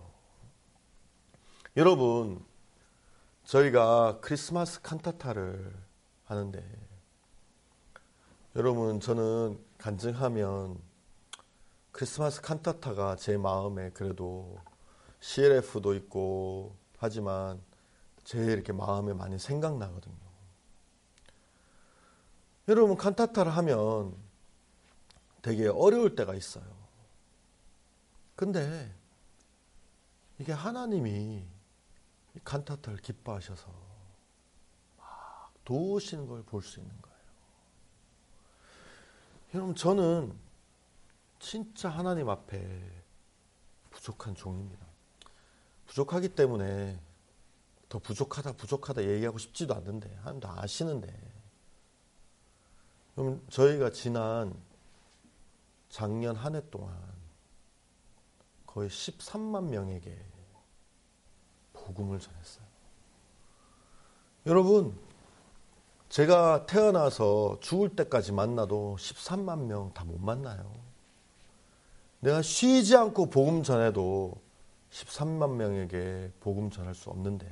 여러분, 저희가 크리스마스 칸타타를 하는데, 여러분, 저는 간증하면 크리스마스 칸타타가 제 마음에 그래도 CLF도 있고 하지만 제일 이렇게 마음에 많이 생각나거든요. 여러분, 칸타타를 하면 되게 어려울 때가 있어요. 근데 이게 하나님이 이 칸타타를 기뻐하셔서 막 도우시는 걸 볼 수 있는 거예요. 여러분, 저는 진짜 하나님 앞에 부족한 종입니다. 부족하기 때문에 더 부족하다 얘기하고 싶지도 않는데, 하나님 다 아시는데. 그럼 저희가 지난 작년 한 해 동안 거의 13만 명에게 복음을 전했어요. 여러분, 제가 태어나서 죽을 때까지 만나도 13만 명 다 못 만나요. 내가 쉬지 않고 복음 전해도 13만 명에게 복음 전할 수 없는데,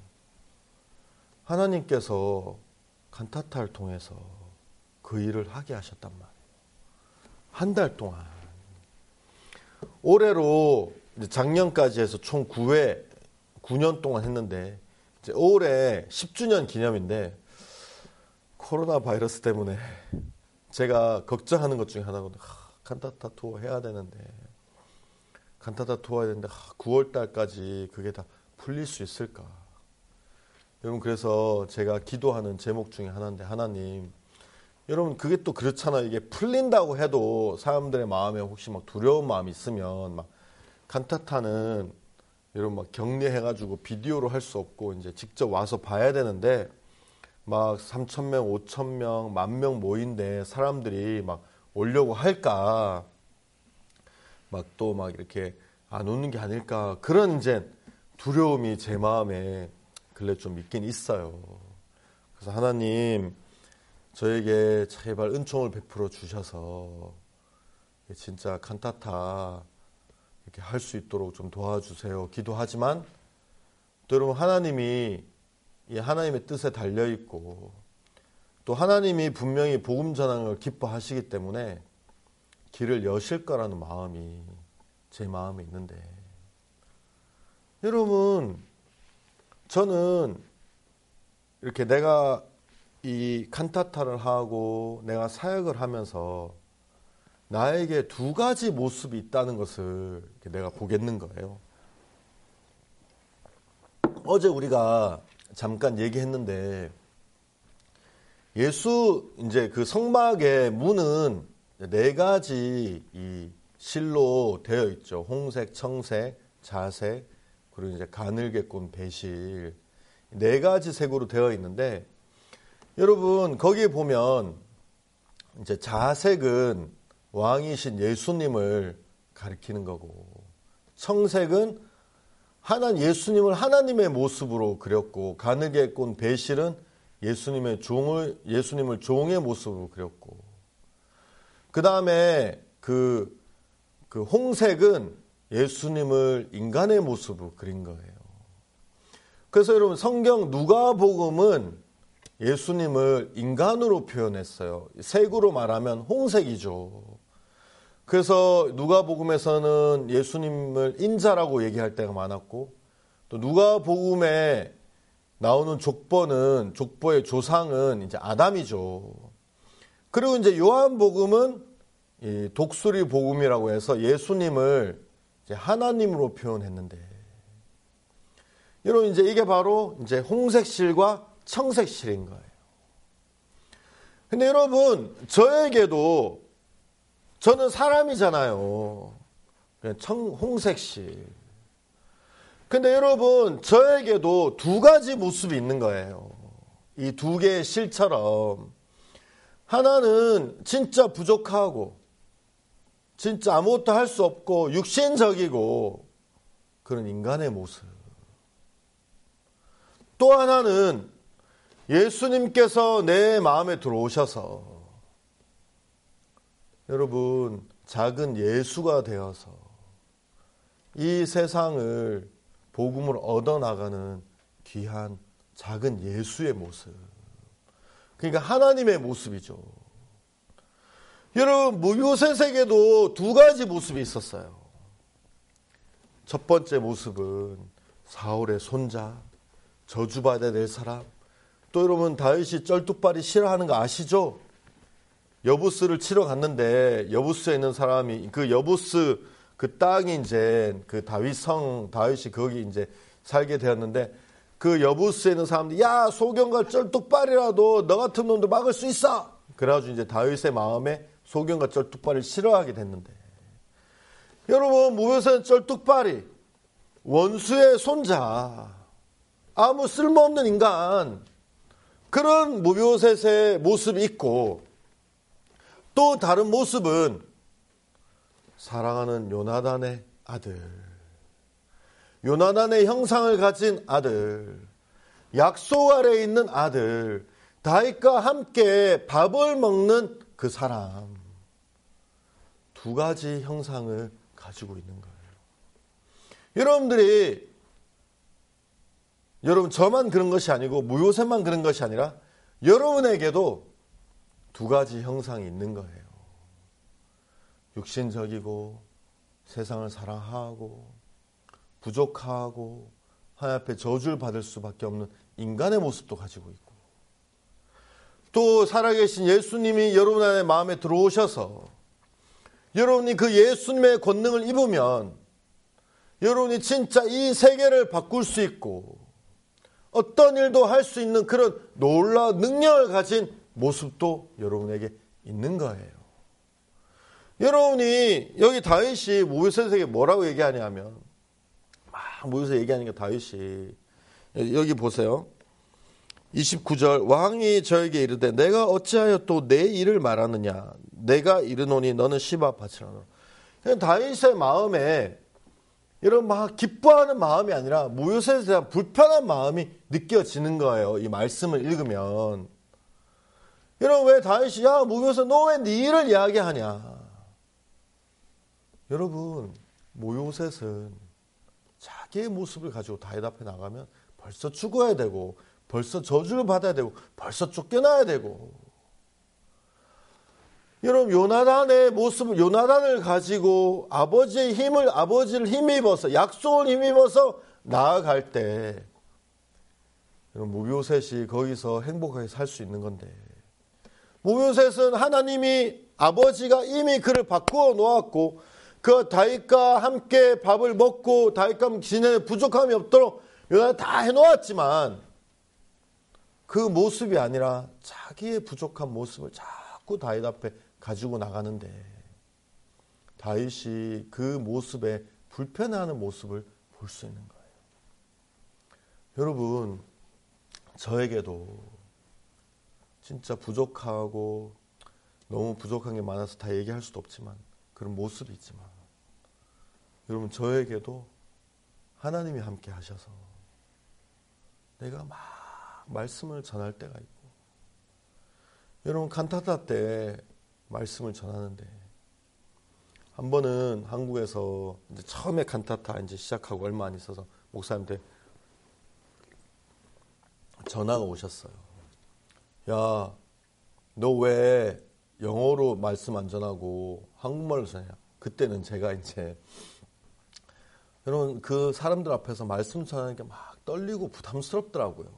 하나님께서 칸타타를 통해서 그 일을 하게 하셨단 말이에요. 한 달 동안. 올해로 작년까지 해서 총 9회, 9년 동안 했는데, 이제 올해 10주년 기념인데, 코로나 바이러스 때문에 제가 걱정하는 것 중에 하나거든요. 칸타타 투어 해야 되는데, 칸타타 투어 해야 되는데 9월 달까지 그게 다 풀릴 수 있을까? 여러분, 그래서 제가 기도하는 제목 중에 하나인데, 하나님, 여러분, 그게 또 그렇잖아요. 이게 풀린다고 해도 사람들의 마음에 혹시 막 두려운 마음이 있으면, 막 칸타타는 여러분 막 격리해가지고 비디오로 할 수 없고 이제 직접 와서 봐야 되는데, 막 3,000명, 5,000명, 10,000명 모인데 사람들이 막 오려고 할까? 막 또 막 이렇게 안 오는 게 아닐까? 그런 이제 두려움이 제 마음에 근래 좀 있긴 있어요. 그래서 하나님 저에게 제발 은총을 베풀어 주셔서 진짜 칸타타 이렇게 할 수 있도록 좀 도와주세요. 기도하지만 또 여러분 하나님이 이 하나님의 뜻에 달려 있고 또 하나님이 분명히 복음 전하는 걸 기뻐하시기 때문에 길을 여실 거라는 마음이 제 마음에 있는데 여러분 저는 이렇게 내가 이 칸타타를 하고 내가 사역을 하면서 나에게 두 가지 모습이 있다는 것을 내가 보겠는 거예요. 어제 우리가 잠깐 얘기했는데 예수 이제 그 성막의 문은 네 가지 이 실로 되어 있죠. 홍색, 청색, 자색, 그리고 이제 가늘게꼰 배실 네 가지 색으로 되어 있는데 여러분 거기에 보면 이제 자색은 왕이신 예수님을 가리키는 거고 청색은 예수님을 하나님의 모습으로 그렸고 가늘게꼰 배실은 예수님을 종의 모습으로 그렸고 그 다음에 그 홍색은 예수님을 인간의 모습으로 그린 거예요. 그래서 여러분 성경 누가복음은 예수님을 인간으로 표현했어요. 색으로 말하면 홍색이죠. 그래서 누가복음에서는 예수님을 인자라고 얘기할 때가 많았고 또 누가복음에 나오는 족보의 조상은 이제 아담이죠. 그리고 이제 요한복음은 이 독수리 복음이라고 해서 예수님을 이제 하나님으로 표현했는데 여러분 이제 이게 바로 이제 홍색실과 청색실인 거예요. 근데 여러분 저에게도 저는 사람이잖아요. 홍색실. 근데 여러분 저에게도 두 가지 모습이 있는 거예요. 이 두 개의 실처럼 하나는 진짜 부족하고 진짜 아무것도 할 수 없고 육신적이고 그런 인간의 모습. 또 하나는 예수님께서 내 마음에 들어오셔서 여러분 작은 예수가 되어서 이 세상을 복음으로 얻어나가는 귀한 작은 예수의 모습. 그러니까 하나님의 모습이죠. 여러분 모세에게도 두 가지 모습이 있었어요. 첫 번째 모습은 사울의 손자, 저주받아야 될 사람. 또 여러분 다윗이 쩔뚝발이 싫어하는 거 아시죠? 여부스를 치러 갔는데 여부스에 있는 사람이 그 여부스 그 땅이 이제 그 다윗이 거기 이제 살게 되었는데 그 여부스에 있는 사람들이 야 소경과 쩔뚝발이라도 너 같은 놈도 막을 수 있어. 그래가지고 이제 다윗의 마음에 소경과 쩔뚝발을 싫어하게 됐는데 여러분 모세는 쩔뚝발이 원수의 손자 아무 쓸모없는 인간 그런 모세의 모습이 있고 또 다른 모습은 사랑하는 요나단의 아들 요나단의 형상을 가진 아들 약속 아래에 있는 아들 다윗과 함께 밥을 먹는 그 사람 두 가지 형상을 가지고 있는 거예요. 여러분 저만 그런 것이 아니고 모세만 그런 것이 아니라 여러분에게도 두 가지 형상이 있는 거예요. 육신적이고 세상을 사랑하고 부족하고 하나님 앞에 저주를 받을 수밖에 없는 인간의 모습도 가지고 있고 또 살아계신 예수님이 여러분 안에 마음에 들어오셔서 여러분이 그 예수님의 권능을 입으면 여러분이 진짜 이 세계를 바꿀 수 있고 어떤 일도 할 수 있는 그런 놀라운 능력을 가진 모습도 여러분에게 있는 거예요. 여러분이 여기 다윗이 모세에게 뭐라고 얘기하냐면 모세 얘기하니까 다윗이 여기 보세요. 29절 왕이 저에게 이르되 내가 어찌하여 또 내 일을 말하느냐 내가 이르노니 너는 시바 바치라. 다윗의 마음에 이런 막 기뻐하는 마음이 아니라 모요셋에 대한 불편한 마음이 느껴지는 거예요. 이 말씀을 읽으면. 여러분, 왜 다윗이 야 모요셋 너 왜 네 일을 이야기하냐. 여러분, 모요셋은 자기의 모습을 가지고 다윗 앞에 나가면 벌써 죽어야 되고 벌써 저주를 받아야 되고 벌써 쫓겨나야 되고. 여러분, 요나단의 모습을, 요나단을 가지고 아버지를 힘입어서, 약속을 힘입어서 나아갈 때, 여러분, 모요셋이 거기서 행복하게 살 수 있는 건데, 모요셋은 아버지가 이미 그를 바꾸어 놓았고, 그 다윗과 함께 밥을 먹고, 다윗과 지내는 부족함이 없도록 요나단 다 해놓았지만, 그 모습이 아니라 자기의 부족한 모습을 자꾸 다윗 앞에 가지고 나가는데 다윗이 그 모습에 불편해하는 모습을 볼 수 있는 거예요. 여러분, 저에게도 진짜 부족하고 너무 부족한 게 많아서 다 얘기할 수도 없지만 그런 모습이 있지만 여러분, 저에게도 하나님이 함께 하셔서 내가 막 말씀을 전할 때가 있고, 여러분 칸타타 때 말씀을 전하는데, 한 번은 한국에서 이제 처음에 칸타타 이제 시작하고 얼마 안 있어서 목사님한테 전화가 오셨어요. 야, 너 왜 영어로 말씀 안 전하고 한국말로 전해요? 그때는 제가 이제 여러분 그 사람들 앞에서 말씀 전하는 게 막 떨리고 부담스럽더라고요.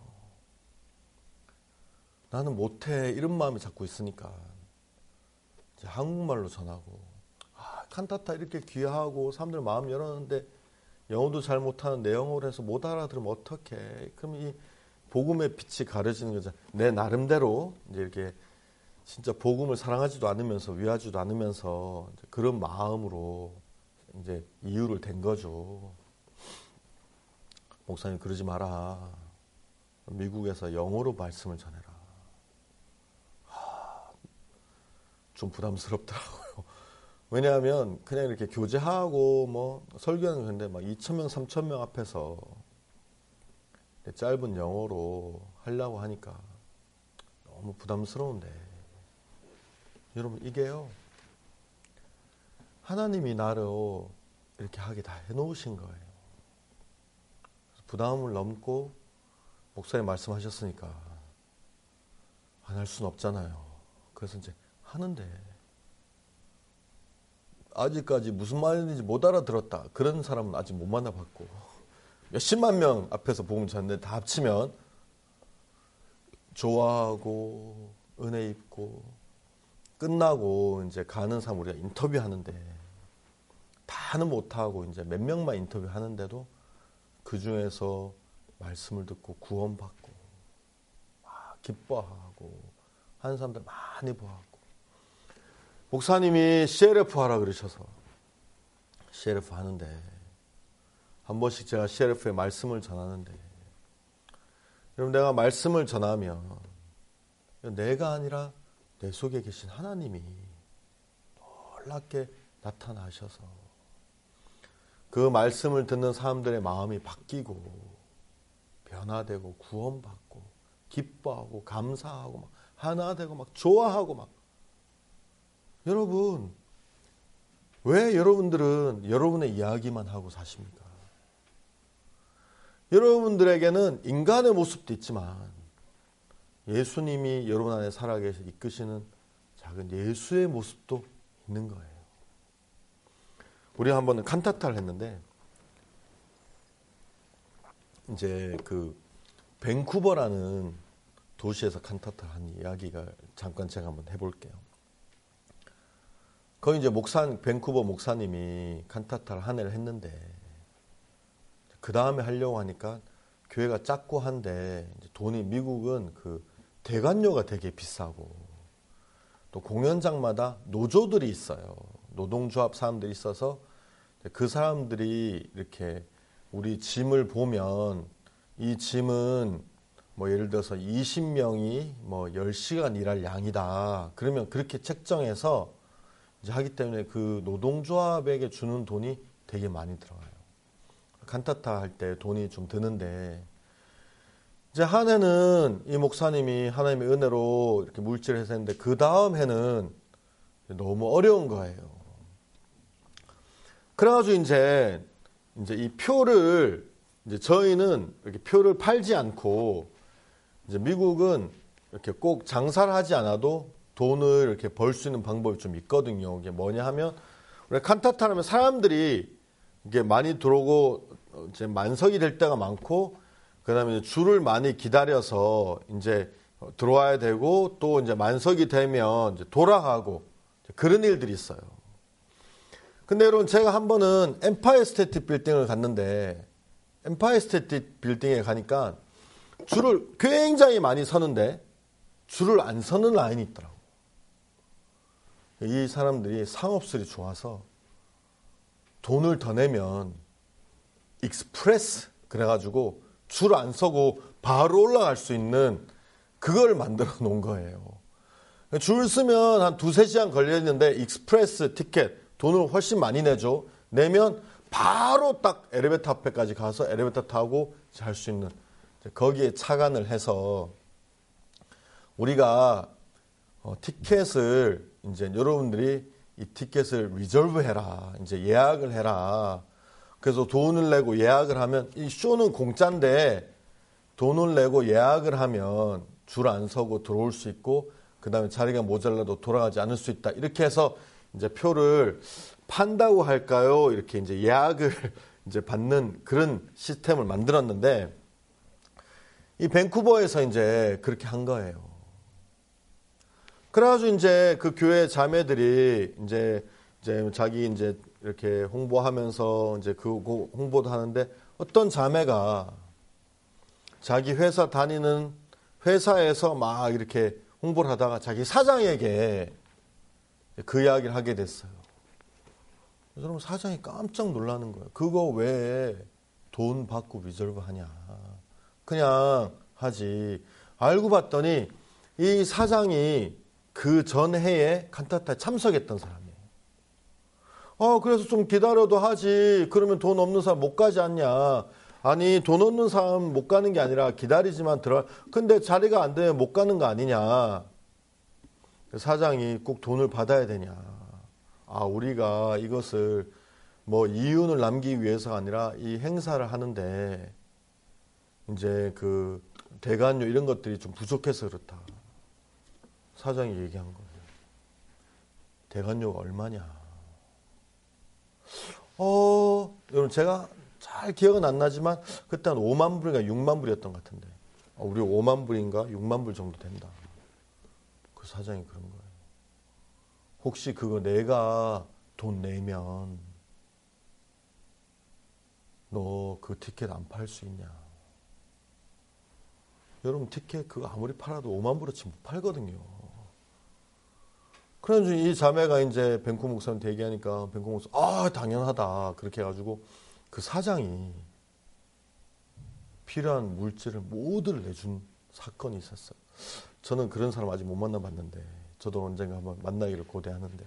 나는 못해 이런 마음이 자꾸 있으니까 이제 한국말로 전하고, 칸타타 이렇게 귀하고 사람들 마음 열었는데 영어도 잘 못하는 내 영어로 해서 못 알아들으면 어떡해. 그럼 이 복음의 빛이 가려지는 거죠. 내 나름대로 이제 이렇게 진짜 복음을 사랑하지도 않으면서 위하지도 않으면서 이제 그런 마음으로 이제 이유를 댄 거죠. 목사님 그러지 마라. 미국에서 영어로 말씀을 전해라. 좀 부담스럽더라고요. 왜냐하면 그냥 이렇게 교제하고 뭐 설교하는 건데 막 2,000명, 3,000명 앞에서 짧은 영어로 하려고 하니까 너무 부담스러운데, 여러분 이게요, 하나님이 나를 이렇게 하게 다 해놓으신 거예요. 부담을 넘고 목사님 말씀하셨으니까 안 할 수는 없잖아요. 그래서 이제 하는데 아직까지 무슨 말인지 못 알아들었다 그런 사람은 아직 못 만나봤고, 몇십만 명 앞에서 복음 전했는데 다 합치면 좋아하고 은혜 입고 끝나고 이제 가는 사람 우리가 인터뷰하는데 다는 못하고 이제 몇 명만 인터뷰하는데도 그 중에서 말씀을 듣고 구원받고 막 기뻐하고 하는 사람들 많이 보았고, 목사님이 CLF 하라 그러셔서 CLF 하는데 한 번씩 제가 CLF에 말씀을 전하는데, 여러분 내가 말씀을 전하면 내가 아니라 내 속에 계신 하나님이 놀랍게 나타나셔서 그 말씀을 듣는 사람들의 마음이 바뀌고 변화되고 구원받고 기뻐하고 감사하고 막 하나 되고 막 좋아하고 막. 여러분, 왜 여러분들은 여러분의 이야기만 하고 사십니까? 여러분들에게는 인간의 모습도 있지만 예수님이 여러분 안에 살아계셔 이끄시는 작은 예수의 모습도 있는 거예요. 우리 한 번은 칸타타를 했는데, 이제 그 밴쿠버라는 도시에서 칸타타를 한 이야기가 잠깐 제가 한번 해볼게요. 거기 이제 밴쿠버 목사님이 칸타타를 한 해를 했는데, 그 다음에 하려고 하니까 교회가 작고 한데 돈이, 미국은 그 대관료가 되게 비싸고 또 공연장마다 노조들이 있어요. 노동조합 사람들이 있어서 그 사람들이 이렇게 우리 짐을 보면 이 짐은 뭐 예를 들어서 20명이 뭐 10시간 일할 양이다. 그러면 그렇게 책정해서 이제 하기 때문에 그 노동조합에게 주는 돈이 되게 많이 들어가요. 칸타타 할 때 돈이 좀 드는데 이제 한 해는 이 목사님이 하나님의 은혜로 이렇게 물질을 해서 했는데 그 다음 해는 너무 어려운 거예요. 그래가지고 이제 이 표를 이제 저희는 이렇게 표를 팔지 않고 이제 미국은 이렇게 꼭 장사를 하지 않아도 돈을 이렇게 벌 수 있는 방법이 좀 있거든요. 이게 뭐냐 하면 우리 칸타타라면 사람들이 이게 많이 들어오고 이제 만석이 될 때가 많고 그다음에 줄을 많이 기다려서 이제 들어와야 되고 또 이제 만석이 되면 이제 돌아가고 그런 일들이 있어요. 근데 여러분 제가 한 번은 엠파이어 스테이트 빌딩을 갔는데 엠파이어 스테이트 빌딩에 가니까 줄을 굉장히 많이 서는데 줄을 안 서는 라인이 있더라고. 이 사람들이 상업술이 좋아서 돈을 더 내면 익스프레스 그래가지고 줄 안 서고 바로 올라갈 수 있는 그걸 만들어 놓은 거예요. 줄 쓰면 한 2-3시간 걸렸는데 익스프레스 티켓 돈을 훨씬 많이 내죠. 내면 바로 딱 엘리베이터 앞에까지 가서 엘리베이터 타고 할 수 있는 거기에 착안을 해서 우리가 티켓을 이제 여러분들이 이 티켓을 리저브 해라. 이제 예약을 해라. 그래서 돈을 내고 예약을 하면 이 쇼는 공짜인데 돈을 내고 예약을 하면 줄 안 서고 들어올 수 있고 그다음에 자리가 모자라도 돌아가지 않을 수 있다. 이렇게 해서 이제 표를 판다고 할까요? 이렇게 이제 예약을 이제 받는 그런 시스템을 만들었는데 이 밴쿠버에서 이제 그렇게 한 거예요. 그래가지고 이제 그 교회 자매들이 이제 자기 이제 이렇게 홍보하면서 이제 그 홍보도 하는데 어떤 자매가 자기 회사 다니는 회사에서 막 이렇게 홍보를 하다가 자기 사장에게 그 이야기를 하게 됐어요. 그래서 사장이 깜짝 놀라는 거예요. 그거 왜 돈 받고 리저브 하냐. 그냥 하지. 알고 봤더니 이 사장이 그 전 해에 칸타타에 참석했던 사람이에요. 그래서 좀 기다려도 하지. 그러면 돈 없는 사람 못 가지 않냐. 아니 돈 없는 사람 못 가는 게 아니라 기다리지만 근데 자리가 안 되면 못 가는 거 아니냐. 사장이 꼭 돈을 받아야 되냐. 우리가 이것을 뭐 이윤을 남기기 위해서가 아니라 이 행사를 하는데 이제 그 대관료 이런 것들이 좀 부족해서 그렇다. 사장이 얘기한 거예요. 대관료가 얼마냐. 여러분 제가 잘 기억은 안 나지만 그때 한 5만 불인가 6만 불이었던 것 같은데 우리 5만 불인가 6만 불 정도 된다. 그 사장이 그런 거예요. 혹시 그거 내가 돈 내면 너 그 티켓 안 팔 수 있냐. 여러분 티켓 그거 아무리 팔아도 5만 불어치 못 팔거든요. 그래서 이 자매가 이제 벤쿠 목사한테 얘기하니까 벤쿠 목사 당연하다 그렇게 해가지고 그 사장이 필요한 물질을 모두를 내준 사건이 있었어요. 저는 그런 사람 아직 못 만나봤는데 저도 언젠가 한번 만나기를 고대하는데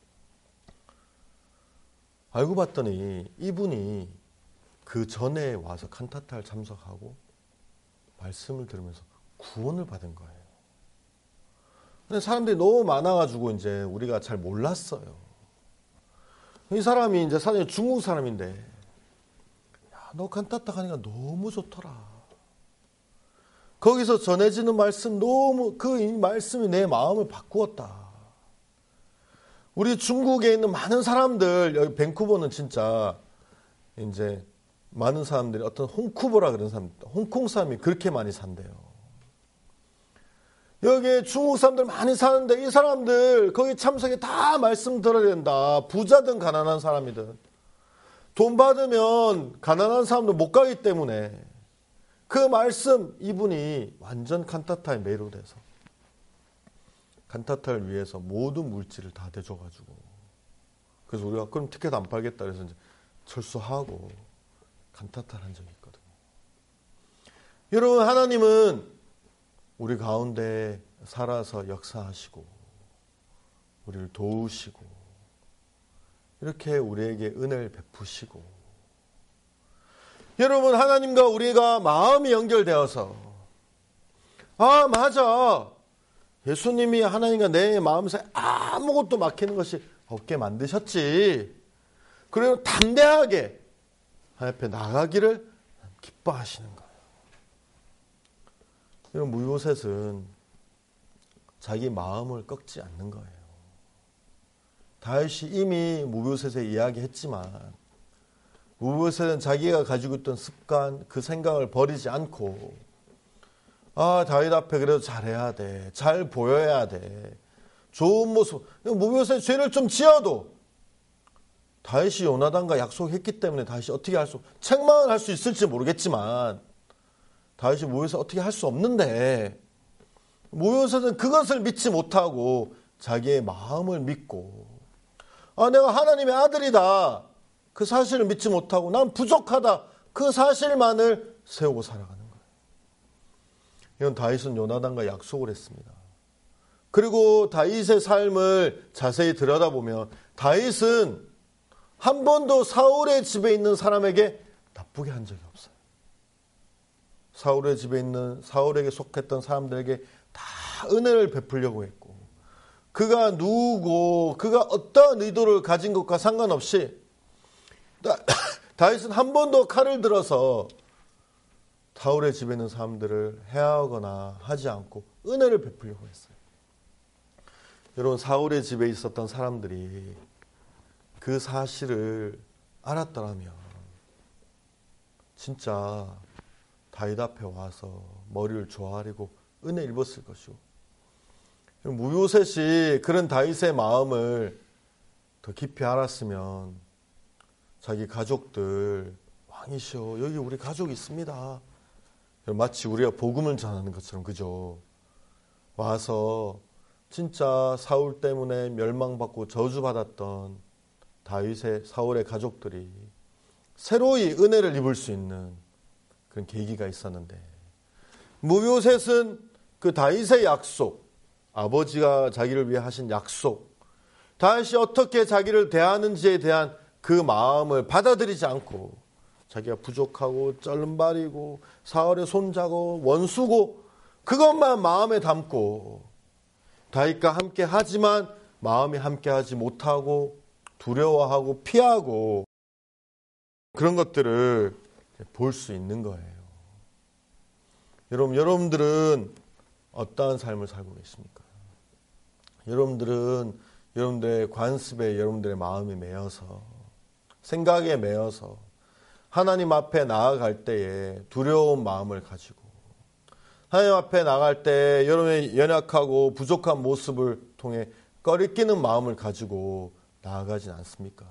알고 봤더니 이분이 그 전에 와서 칸타타를 참석하고 말씀을 들으면서 구원을 받은 거예요. 근데 사람들이 너무 많아가지고 이제 우리가 잘 몰랐어요. 이 사람이 이제 사실 중국 사람인데, 야, 너 칸타타 가니까 너무 좋더라. 거기서 전해지는 말씀 너무 그 말씀이 내 마음을 바꾸었다. 우리 중국에 있는 많은 사람들 여기 밴쿠버는 진짜 이제 많은 사람들이 어떤 홍쿠버라 그런 사람, 홍콩 사람이 그렇게 많이 산대요. 여기 중국 사람들 많이 사는데 이 사람들 거기 참석에 다 말씀 들어야 된다. 부자든 가난한 사람이든. 돈 받으면 가난한 사람도 못 가기 때문에 그 말씀 이분이 완전 칸타타에 매료돼서 칸타타를 위해서 모든 물질을 다 대줘가지고 그래서 우리가 그럼 티켓 안 팔겠다 그래서 이제 철수하고 칸타타를 한 적이 있거든요. 여러분 하나님은 우리 가운데 살아서 역사하시고 우리를 도우시고 이렇게 우리에게 은혜를 베푸시고 여러분, 하나님과 우리가 마음이 연결되어서 맞아, 예수님이 하나님과 내 마음 사이에 아무것도 막히는 것이 없게 만드셨지. 그리고 담대하게 하나님 앞에 나가기를 기뻐하시는 거예요. 이런 무요셋은 자기 마음을 꺾지 않는 거예요. 다윗이 이미 무요셋에 이야기했지만 무요셋은 자기가 가지고 있던 습관, 그 생각을 버리지 않고 다윗 앞에 그래도 잘해야 돼, 잘 보여야 돼, 좋은 모습. 무요셋 죄를 좀 지어도 다윗이 요나단과 약속했기 때문에 다윗이 어떻게 할 수, 책망을 할 수 있을지 모르겠지만 다윗이 무요셋 어떻게 할 수 없는데, 무요셋은 그것을 믿지 못하고 자기의 마음을 믿고 내가 하나님의 아들이다, 그 사실을 믿지 못하고 난 부족하다, 그 사실만을 세우고 살아가는 거예요. 이건 다윗은 요나단과 약속을 했습니다. 그리고 다윗의 삶을 자세히 들여다보면 다윗은 한 번도 사울의 집에 있는 사람에게 나쁘게 한 적이 없어요. 사울의 집에 있는, 사울에게 속했던 사람들에게 다 은혜를 베풀려고 했고, 그가 누구고 그가 어떠한 의도를 가진 것과 상관없이 다윗은 한 번도 칼을 들어서 사울의 집에 있는 사람들을 해하거나 하지 않고 은혜를 베풀려고 했어요. 여러분, 사울의 집에 있었던 사람들이 그 사실을 알았더라면 진짜 다윗 앞에 와서 머리를 조아리고 은혜 입었을 것이고, 무요셋이 그런 다윗의 마음을 더 깊이 알았으면 자기 가족들, 왕이시여 여기 우리 가족이 있습니다, 마치 우리가 복음을 전하는 것처럼, 그죠? 와서 진짜 사울 때문에 멸망받고 저주받았던 다윗의, 사울의 가족들이 새로이 은혜를 입을 수 있는 그런 계기가 있었는데, 무요셋은 그 다윗의 약속, 아버지가 자기를 위해 하신 약속, 다윗이 어떻게 자기를 대하는지에 대한 그 마음을 받아들이지 않고 자기가 부족하고 쩔름발이고 사울의 손자고 원수고 그것만 마음에 담고 다윗과 함께 하지만 마음이 함께하지 못하고 두려워하고 피하고 그런 것들을 볼 수 있는 거예요. 여러분들은 어떠한 삶을 살고 계십니까? 여러분들은 여러분들의 관습에 여러분들의 마음이 매여서, 생각에 매여서 하나님 앞에 나아갈 때에 두려운 마음을 가지고, 하나님 앞에 나갈 때 여러분의 연약하고 부족한 모습을 통해 꺼리끼는 마음을 가지고 나아가진 않습니까?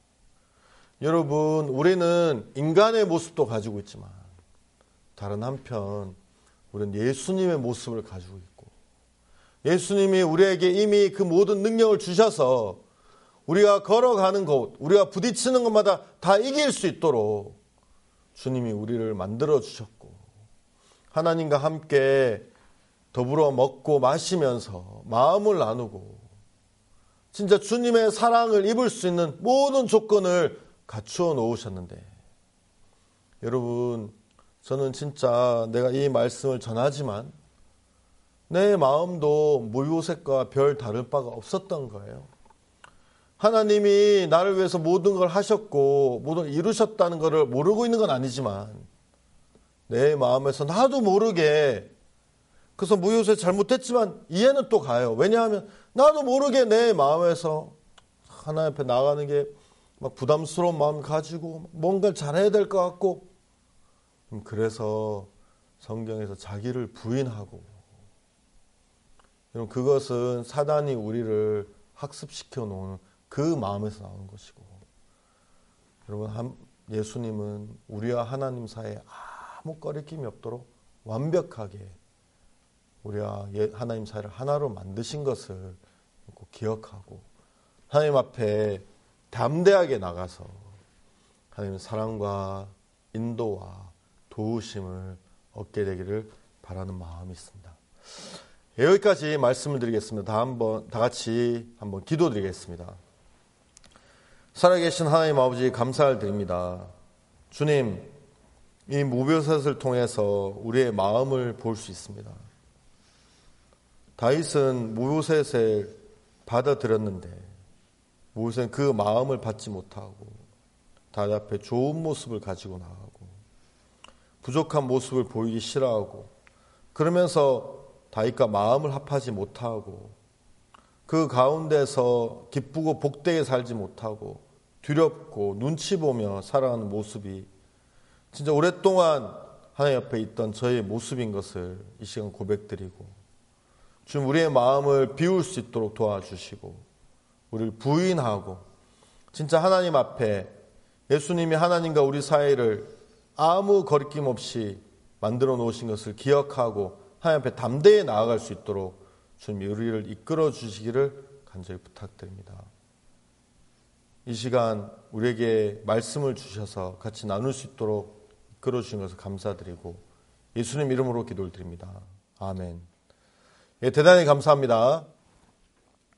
여러분, 우리는 인간의 모습도 가지고 있지만 다른 한편 우리는 예수님의 모습을 가지고 있고, 예수님이 우리에게 이미 그 모든 능력을 주셔서 우리가 걸어가는 곳, 우리가 부딪히는 것마다 다 이길 수 있도록 주님이 우리를 만들어 주셨고, 하나님과 함께 더불어 먹고 마시면서 마음을 나누고 진짜 주님의 사랑을 입을 수 있는 모든 조건을 갖추어 놓으셨는데, 여러분, 저는 진짜 내가 이 말씀을 전하지만 내 마음도 무요셋과 별 다를 바가 없었던 거예요. 하나님이 나를 위해서 모든 걸 하셨고 모든 걸 이루셨다는 것을 모르고 있는 건 아니지만 내 마음에서 나도 모르게, 그래서 무요셋 잘못했지만 이해는 또 가요. 왜냐하면 나도 모르게 내 마음에서 하나님 앞에 나가는 게 막 부담스러운 마음 가지고 뭔가를 잘해야 될 것 같고, 그래서 성경에서 자기를 부인하고, 그것은 사단이 우리를 학습시켜 놓은 그 마음에서 나오는 것이고, 여러분, 예수님은 우리와 하나님 사이에 아무 꺼리낌이 없도록 완벽하게 우리와 하나님 사이를 하나로 만드신 것을 꼭 기억하고 하나님 앞에 담대하게 나가서 하나님의 사랑과 인도와 도우심을 얻게 되기를 바라는 마음이 있습니다. 여기까지 말씀을 드리겠습니다. 다 같이 한번 기도드리겠습니다. 살아계신 하나님 아버지, 감사를 드립니다. 주님, 이 모벼셋을 통해서 우리의 마음을 볼 수 있습니다. 다윗은 모벼셋을 받아들였는데 모세는 그 마음을 받지 못하고 다윗 앞에 좋은 모습을 가지고 나가고 부족한 모습을 보이기 싫어하고 그러면서 다윗과 마음을 합하지 못하고 그 가운데서 기쁘고 복되게 살지 못하고 두렵고 눈치 보며 살아가는 모습이 진짜 오랫동안 하나님 앞에 있던 저의 모습인 것을 이 시간 고백드리고 주님 우리의 마음을 비울 수 있도록 도와주시고 우리를 부인하고 진짜 하나님 앞에 예수님이 하나님과 우리 사이를 아무 거리낌 없이 만들어 놓으신 것을 기억하고 하나님 앞에 담대히 나아갈 수 있도록 주님이 우리를 이끌어 주시기를 간절히 부탁드립니다. 이 시간 우리에게 말씀을 주셔서 같이 나눌 수 있도록 이끌어 주신 것을 감사드리고 예수님 이름으로 기도를 드립니다. 아멘. 예, 대단히 감사합니다.